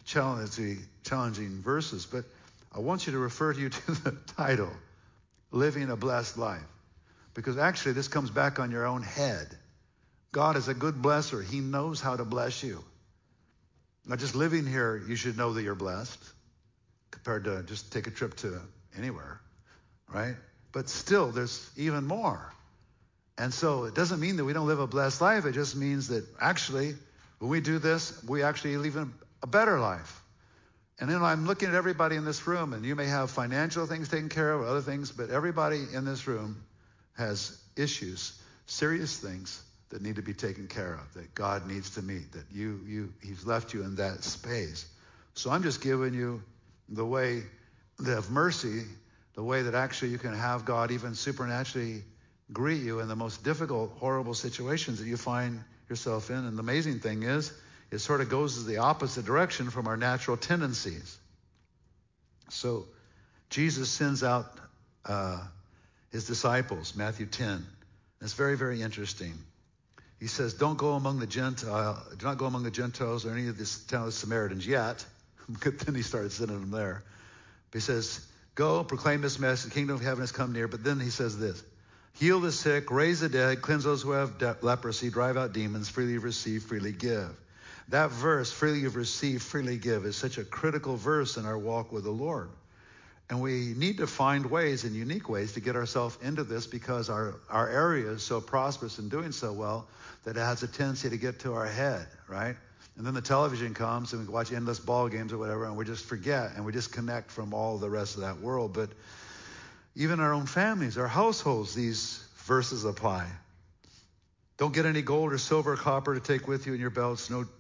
[SPEAKER 1] challenging verses, but I want you to refer to the title, Living a Blessed Life. Because actually, this comes back on your own head. God is a good blesser. He knows how to bless you. Not just living here, you should know that you're blessed compared to just take a trip to anywhere, right? But still, there's even more. And so it doesn't mean that we don't live a blessed life. It just means that actually, when we do this, we actually live a better life. And then I'm looking at everybody in this room, and you may have financial things taken care of, other things, but everybody in this room has issues, serious things that need to be taken care of, that God needs to meet, that He's left you in that space. So I'm just giving you the way of mercy, the way that actually you can have God even supernaturally greet you in the most difficult, horrible situations that you find yourself in. And the amazing thing is, it sort of goes the opposite direction from our natural tendencies. So Jesus sends out his disciples, Matthew 10. It's very, very interesting. He says, do not go among the Gentiles or any of the town of the Samaritans yet. But then he started sending them there. But he says, go, proclaim this message, the kingdom of heaven has come near. But then he says this, heal the sick, raise the dead, cleanse those who have leprosy, drive out demons, freely you've received, freely give. That verse, freely you've received, freely give, is such a critical verse in our walk with the Lord. And we need to find ways and unique ways to get ourselves into this because our area is so prosperous and doing so well that it has a tendency to get to our head, right? And then the television comes and we watch endless ball games or whatever, and we just forget and we disconnect from all the rest of that world. But even our own families, our households, these verses apply. Don't get any gold or silver or copper to take with you in your belts, no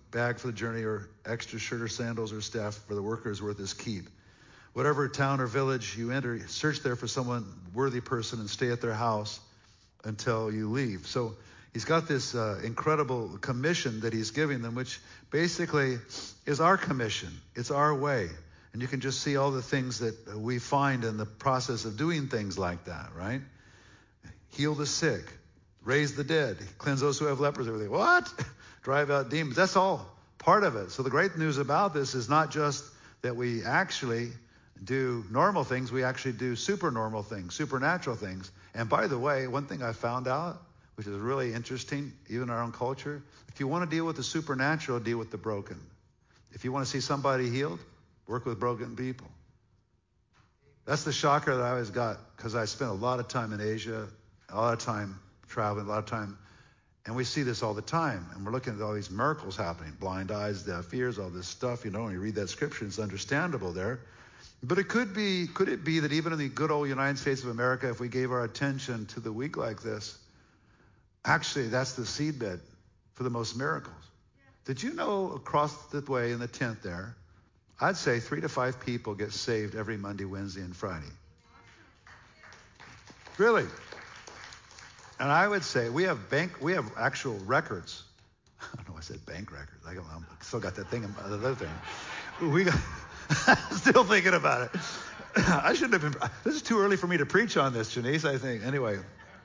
[SPEAKER 1] bag for the journey, or extra shirt or sandals or staff for the workers worth his keep. Whatever town or village you enter, search there for someone worthy person and stay at their house until you leave. So he's got this incredible commission that he's giving them, which basically is our commission. It's our way. And you can just see all the things that we find in the process of doing things like that, right? Heal the sick, raise the dead, cleanse those who have leprosy. Everything. What? Drive out demons. That's all part of it. So the great news about this is not just that we actually do normal things, we actually do super normal things, supernatural things. And by the way, one thing I found out, which is really interesting, even in our own culture, if you want to deal with the supernatural, deal with the broken. If you want to see somebody healed, work with broken people. That's the shocker that I always got, because I spent a lot of time in Asia, a lot of time traveling, a lot of time, and we see this all the time. And we're looking at all these miracles happening, blind eyes, deaf ears, all this stuff. You know, when you read that scripture, it's understandable there. But could it be that even in the good old United States of America, if we gave our attention to the week like this, actually that's the seedbed for the most miracles. Did you know across the way in the tent there, I'd say 3 to 5 people get saved every Monday, Wednesday, and Friday. Really. And I would say we have actual records. I don't know why I said bank records. I still got that thing, the other thing. We got, still thinking about it. I shouldn't have been, this is too early for me to preach on this, Janice, I think. Anyway.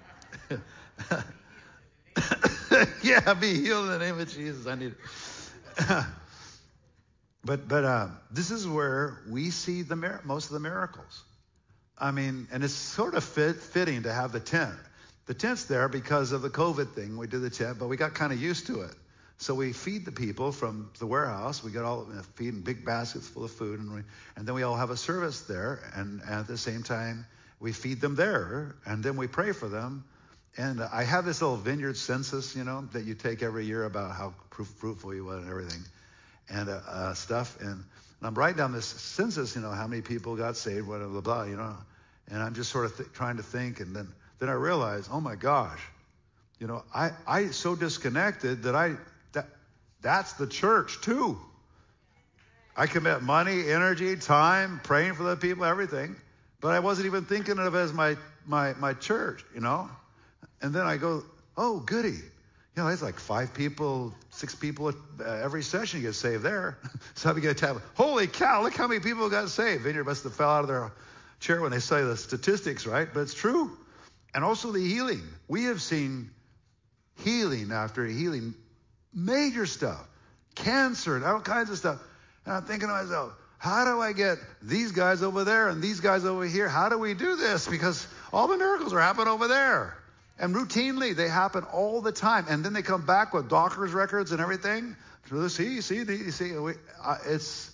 [SPEAKER 1] Yeah, be healed in the name of Jesus. I need it. But this is where we see most of the miracles. I mean, and it's sort of fitting to have the tent. The tent's there because of the COVID thing. We did the tent, but we got kind of used to it. So we feed the people from the warehouse. We get all feeding big baskets full of food, and then we all have a service there. And at the same time, we feed them there, and then we pray for them. And I have this little vineyard census, you know, that you take every year about how fruitful you are and everything, and stuff. And I'm writing down this census, you know, how many people got saved, blah, blah, blah, you know. And I'm just sort of trying to think, and then I realize, oh my gosh, you know, I so disconnected that that's the church too. I commit money, energy, time, praying for the people, everything, but I wasn't even thinking of it as my church, you know. And then I go, oh, goody. You know, it's like 5 people, 6 people every session get saved there. So I begin to tap, holy cow, look how many people got saved. Vineyard must have fell out of their chair when they say the statistics, right? But it's true. And also the healing. We have seen healing after healing, major stuff, cancer and all kinds of stuff. And I'm thinking to myself, how do I get these guys over there and these guys over here? How do we do this? Because all the miracles are happening over there. And routinely, they happen all the time. And then they come back with doctor's records and everything. See, it's...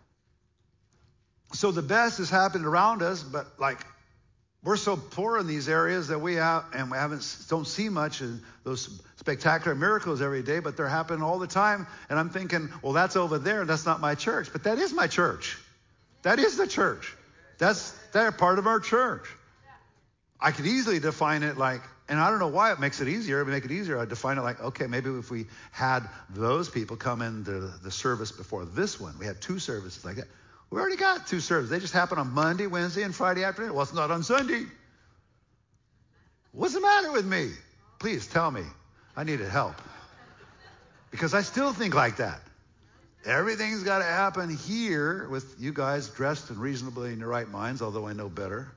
[SPEAKER 1] So the best is happening around us, but like, we're so poor in these areas that we don't see much of those spectacular miracles every day, but they're happening all the time. And I'm thinking, well, that's over there. That's not my church. But that is my church. That is the church. They're part of our church. I could easily define it like, and I don't know why it makes it easier. If it make it easier, I'd define it like, okay, maybe if we had those people come into the service before this one, we had 2 services like that. We already got 2 services. They just happen on Monday, Wednesday, and Friday afternoon. Well, it's not on Sunday. What's the matter with me? Please tell me. I needed help. Because I still think like that. Everything's got to happen here with you guys dressed and reasonably in your right minds, although I know better.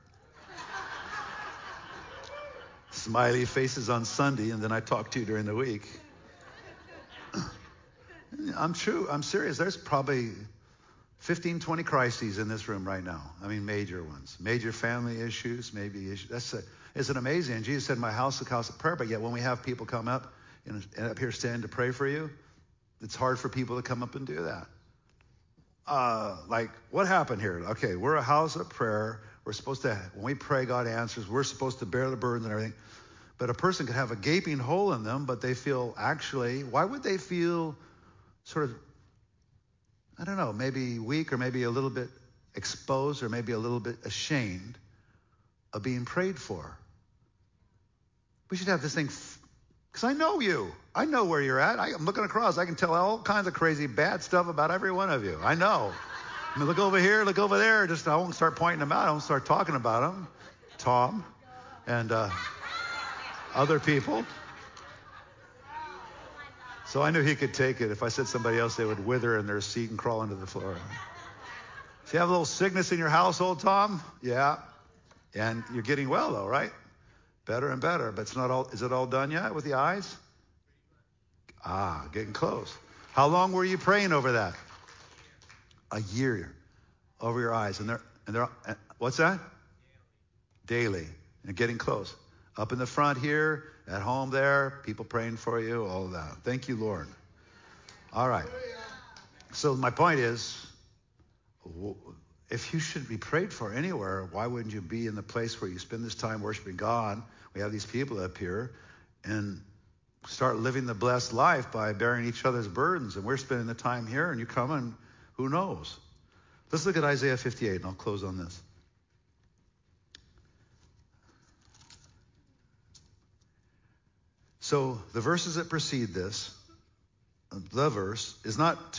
[SPEAKER 1] Smiley faces on Sunday, and then I talk to you during the week. I'm serious. There's probably 15, 20 crises in this room right now. I mean, major ones. Major family issues, maybe issues. Isn't amazing? And Jesus said, my house is a house of prayer, but yet when we have people come up and up here standing to pray for you, it's hard for people to come up and do that. Like, what happened here? Okay, we're a house of prayer. We're supposed to, when we pray, God answers. We're supposed to bear the burdens and everything. But a person could have a gaping hole in them, but they feel why would they feel sort of, I don't know, maybe weak or maybe a little bit exposed or maybe a little bit ashamed of being prayed for? We should have this thing Because I know you. I know where you're at. I'm looking across. I can tell all kinds of crazy bad stuff about every one of you. I know. I mean, look over here, look over there. I won't start pointing them out. I won't start talking about them. Tom and other people. So I knew he could take it. If I said somebody else, they would wither in their seat and crawl into the floor. Do you have a little sickness in your household, Tom? Yeah. And you're getting well, though, right? Better and better. But it's not all. Is it all done yet with the eyes? Getting close. How long were you praying over that? A year over your eyes. And they're what's that? Daily. And getting close. Up in the front here, at home there, people praying for you, all of that. Thank you, Lord. All right. So my point is, if you should be prayed for anywhere, why wouldn't you be in the place where you spend this time worshiping God? We have these people up here, and start living the blessed life by bearing each other's burdens. And we're spending the time here, and you come, and who knows? Let's look at Isaiah 58, and I'll close on this. So the verses that precede this, the verse is not.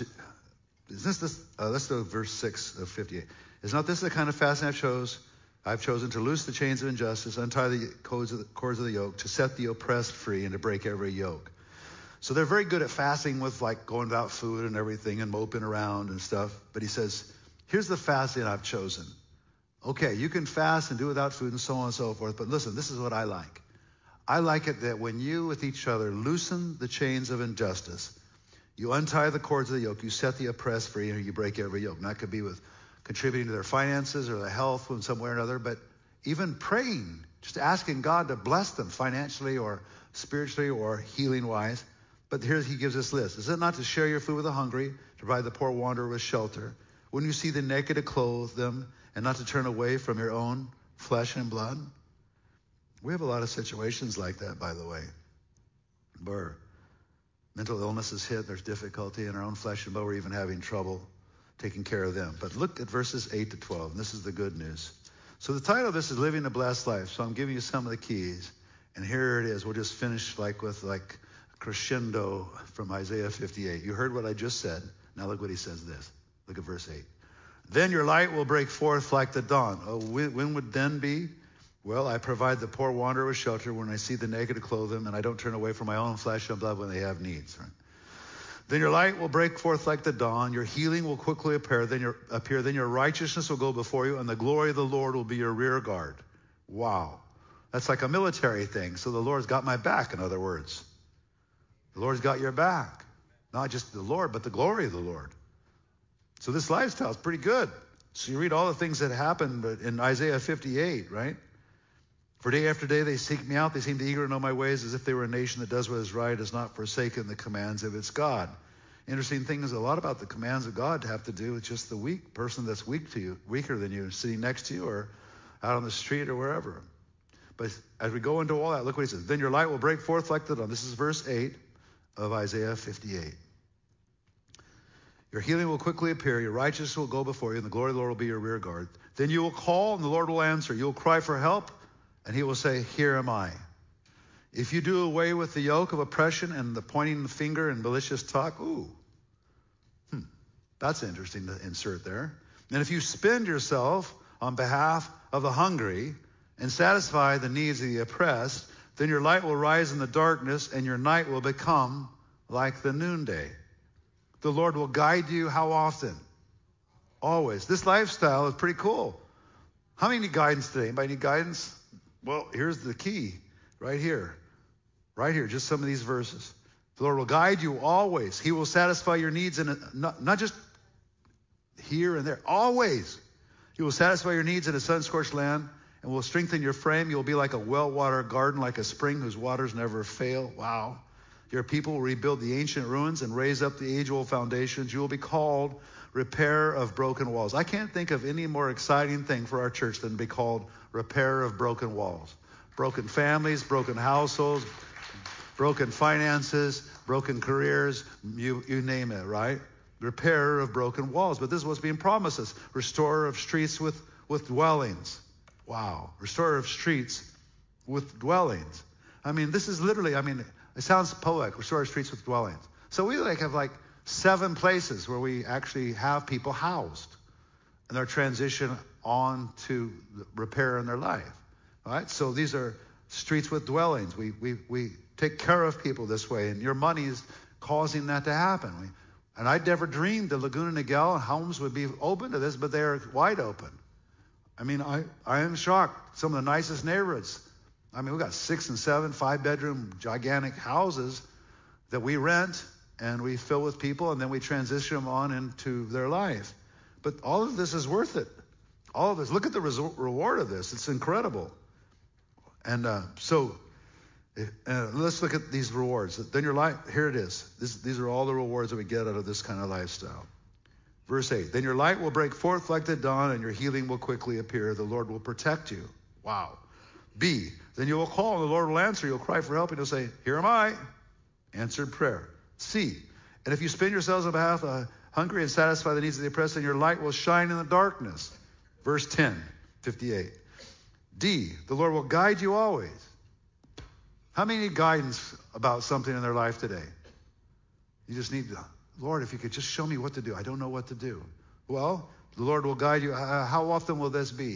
[SPEAKER 1] Let's go to verse 6 of 58. Is not this the kind of fasting I've chosen to loose the chains of injustice, untie the cords of the yoke, to set the oppressed free, and to break every yoke. So they're very good at fasting with like going without food and everything and moping around and stuff. But he says, here's the fasting I've chosen. Okay, you can fast and do without food and so on and so forth. But listen, this is what I like. I like it that when you with each other loosen the chains of injustice, you untie the cords of the yoke, you set the oppressed free, and you break every yoke. And that could be with contributing to their finances or their health in some way or another, but even praying, just asking God to bless them financially or spiritually or healing-wise. But here he gives this list. Is it not to share your food with the hungry, to provide the poor wanderer with shelter? When you see the naked, to clothe them, and not to turn away from your own flesh and blood? We have a lot of situations like that, by the way, where mental illnesses hit, there's difficulty in our own flesh and blood. We're even having trouble taking care of them. But look at verses 8 to 12, and this is the good news. So the title of this is Living a Blessed Life. So I'm giving you some of the keys, and here it is. We'll just finish with crescendo from Isaiah 58. You heard what I just said. Now look what he says this. Look at verse 8. Then your light will break forth like the dawn. Oh, when would then be? Well, I provide the poor wanderer with shelter when I see the naked to clothe them, and I don't turn away from my own flesh and blood when they have needs. Right? Then your light will break forth like the dawn. Your healing will quickly appear. Then your righteousness will go before you, and the glory of the Lord will be your rear guard. Wow. That's like a military thing. So the Lord's got my back, in other words. The Lord's got your back. Not just the Lord, but the glory of the Lord. So this lifestyle is pretty good. So you read all the things that happened in Isaiah 58, right? For day after day they seek me out. They seem eager to know my ways, as if they were a nation that does what is right, has not forsaken the commands of its God. Interesting thing is a lot about the commands of God have to do with just the weak person that's weaker than you, sitting next to you or out on the street or wherever. But as we go into all that, look what he says. Then your light will break forth like the dawn. This is verse 8 of Isaiah 58. Your healing will quickly appear. Your righteousness will go before you, and the glory of the Lord will be your rear guard. Then you will call, and the Lord will answer. You will cry for help, and he will say, here am I. If you do away with the yoke of oppression and the pointing the finger and malicious talk, that's interesting to insert there. And if you spend yourself on behalf of the hungry and satisfy the needs of the oppressed, then your light will rise in the darkness and your night will become like the noonday. The Lord will guide you how often? Always. This lifestyle is pretty cool. How many need guidance today? Anybody need guidance? Well, here's the key right here. Right here, just some of these verses. The Lord will guide you always. He will satisfy your needs, not just here and there, always. He will satisfy your needs in a sun-scorched land and will strengthen your frame. You will be like a well-watered garden, like a spring whose waters never fail. Wow. Your people will rebuild the ancient ruins and raise up the age-old foundations. You will be called Repair of Broken Walls. I can't think of any more exciting thing for our church than to be called Repair of Broken Walls. Broken families, broken households, broken finances, broken careers, you name it, right? Repair of broken walls. But this is what's being promised us. Restorer of streets with dwellings. Wow. Restorer of streets with dwellings. This is literally, It sounds poetic. Restore streets with dwellings. So we have 7 places where we actually have people housed. And they're transition on to repair in their life. All right? So these are streets with dwellings. We take care of people this way. And your money is causing that to happen. And I never dreamed that Laguna Niguel and homes would be open to this, but they are wide open. I mean, I am shocked. Some of the nicest neighborhoods. I mean, we got 6 and 7, 5-bedroom, gigantic houses that we rent and we fill with people, and then we transition them on into their life. But all of this is worth it. All of this. Look at the reward of this. It's incredible. And let's look at these rewards. Then your life, here it is. These are all the rewards that we get out of this kind of lifestyle. Verse 8, then your light will break forth like the dawn, and your healing will quickly appear. The Lord will protect you. Wow. B, then you will call, and the Lord will answer. You'll cry for help, and he'll say, here am I. Answered prayer. C, and if you spend yourselves on behalf of the hungry and satisfy the needs of the oppressed, then your light will shine in the darkness. Verse 10, 58. D, the Lord will guide you always. How many need guidance about something in their life today? You just need, Lord, if you could just show me what to do. I don't know what to do. Well, the Lord will guide you. How often will this be?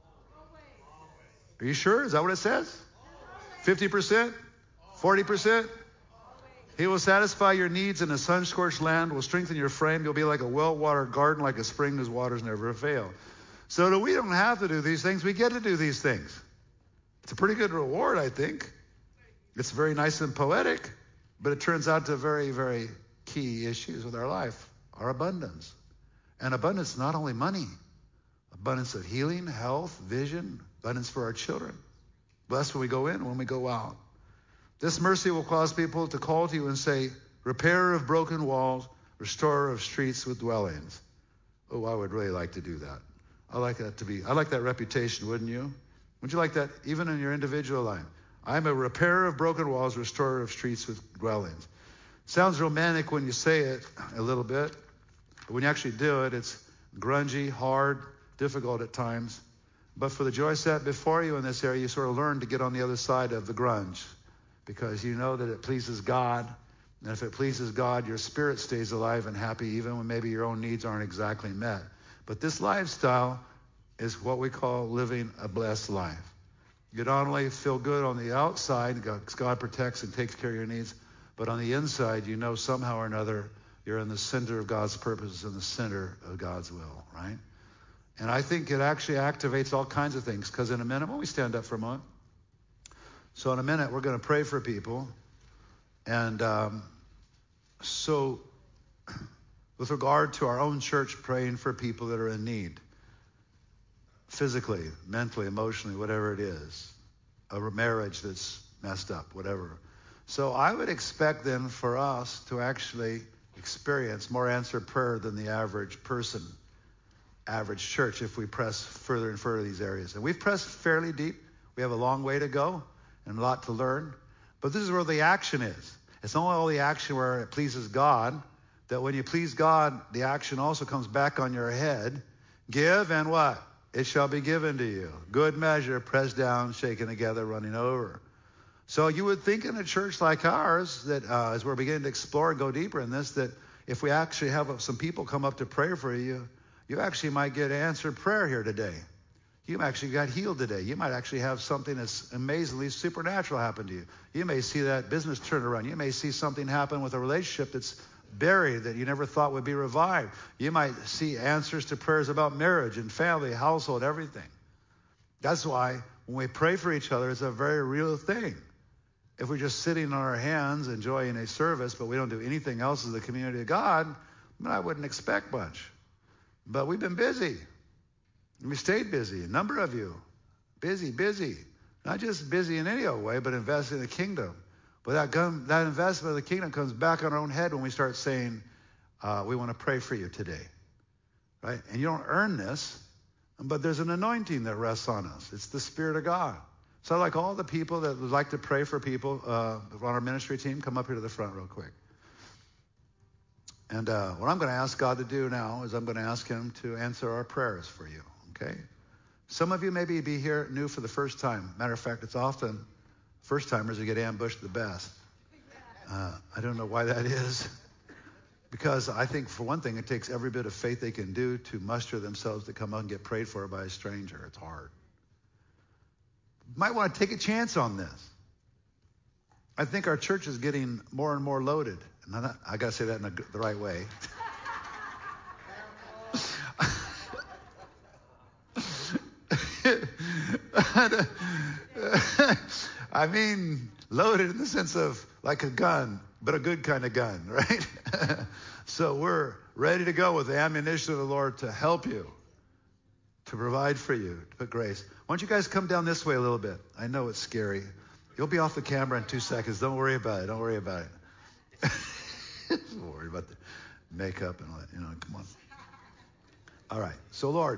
[SPEAKER 1] Are you sure? Is that what it says? 50%? 40%? He will satisfy your needs in a sun-scorched land, will strengthen your frame. You'll be like a well-watered garden, like a spring whose waters never fail. So that we don't have to do these things. We get to do these things. It's a pretty good reward, I think. It's very nice and poetic, but it turns out to very, very key issues with our life, our abundance. And abundance, not only money, abundance of healing, health, vision, abundance for our children. Blessed when we go in, when we go out. This mercy will cause people to call to you and say, repairer of broken walls, restorer of streets with dwellings. Oh, I would really like to do that. I like that reputation, wouldn't you? Would you like that even in your individual life? I'm a repairer of broken walls, restorer of streets with dwellings. Sounds romantic when you say it a little bit, but when you actually do it, it's grungy, hard, difficult at times. But for the joy set before you in this area, you sort of learn to get on the other side of the grunge because you know that it pleases God. And if it pleases God, your spirit stays alive and happy even when maybe your own needs aren't exactly met. But this lifestyle is what we call living a blessed life. You not only feel good on the outside, because God protects and takes care of your needs, but on the inside, you know somehow or another you're in the center of God's purposes, in the center of God's will, right? And I think it actually activates all kinds of things, because in a minute, when we stand up for a moment, so in a minute, we're going to pray for people. And so with regard to our own church, praying for people that are in need, physically, mentally, emotionally, whatever it is, a marriage that's messed up, whatever. So I would expect then for us to actually experience more answered prayer than the average person, average church, if we press further and further these areas. And we've pressed fairly deep. We have a long way to go and a lot to learn. But this is where the action is. It's not all the action where it pleases God, that when you please God, the action also comes back on your head. Give and what? It shall be given to you. Good measure, pressed down, shaken together, running over. So you would think in a church like ours that as we're beginning to explore and go deeper in this, that if we actually have some people come up to pray for you, you actually might get answered prayer here today. You actually got healed today. You might actually have something that's amazingly supernatural happen to you. You may see that business turn around. You may see something happen with a relationship that's buried that you never thought would be revived. You might see answers to prayers about marriage and family, household, everything. That's why when we pray for each other, it's a very real thing. If we're just sitting on our hands enjoying a service, but we don't do anything else as the community of God, then I wouldn't expect much. But we've been busy. And we stayed busy. A number of you. Busy. Not just busy in any old way, but investing in the kingdom. But that investment of the kingdom comes back on our own head when we start saying, we want to pray for you today. Right? And you don't earn this, but there's an anointing that rests on us. It's the Spirit of God. So I'd like all the people that would like to pray for people on our ministry team, come up here to the front real quick. And what I'm going to ask God to do now is I'm going to ask him to answer our prayers for you, okay? Some of you maybe be here new for the first time. Matter of fact, it's often first-timers who get ambushed the best. I don't know why that is. Because I think, for one thing, it takes every bit of faith they can do to muster themselves to come out and get prayed for by a stranger. It's hard. You might want to take a chance on this. I think our church is getting more and more loaded. And I got to say that in the right way. I mean, loaded in the sense of like a gun, but a good kind of gun, right? So we're ready to go with the ammunition of the Lord to help you, to provide for you, to put grace. Why don't you guys come down this way a little bit? I know it's scary. You'll be off the camera in 2 seconds. Don't worry about it. Don't worry about it. Don't worry about the makeup and all that. Come on. All right. So, Lord,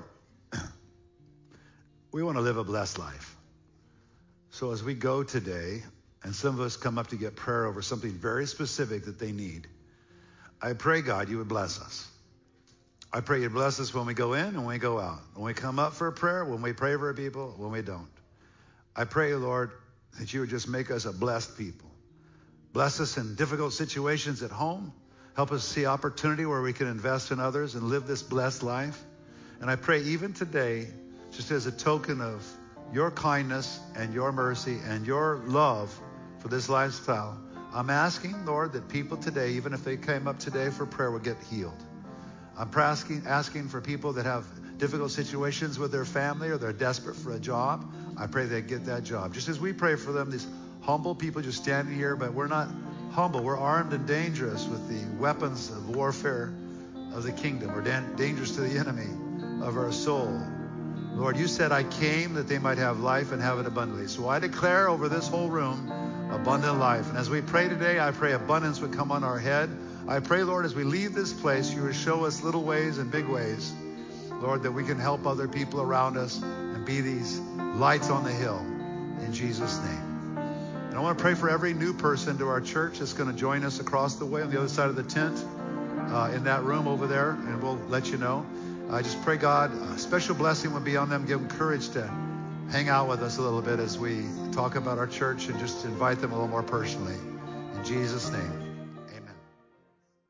[SPEAKER 1] we want to live a blessed life. So as we go today, and some of us come up to get prayer over something very specific that they need, I pray, God, you would bless us. I pray you'd bless us when we go in and when we go out. When we come up for a prayer, when we pray for people, when we don't. I pray, Lord, that you would just make us a blessed people. Bless us in difficult situations at home. Help us see opportunity where we can invest in others and live this blessed life. And I pray even today, just as a token of your kindness and your mercy and your love for this lifestyle, I'm asking, Lord, that people today, even if they came up today for prayer, would get healed. I'm asking for people that have difficult situations with their family or they're desperate for a job. I pray they get that job. Just as we pray for them, these humble people just standing here, but we're not humble. We're armed and dangerous with the weapons of warfare of the kingdom. We're dangerous to the enemy of our soul. Lord, you said I came that they might have life and have it abundantly. So I declare over this whole room abundant life. And as we pray today, I pray abundance would come on our head. I pray, Lord, as we leave this place, you would show us little ways and big ways, Lord, that we can help other people around us and be these lights on the hill in Jesus' name. And I want to pray for every new person to our church that's going to join us across the way on the other side of the tent, in that room over there, and we'll let you know. I just pray, God, a special blessing would be on them. Give them courage to hang out with us a little bit as we talk about our church and just invite them a little more personally. In Jesus' name.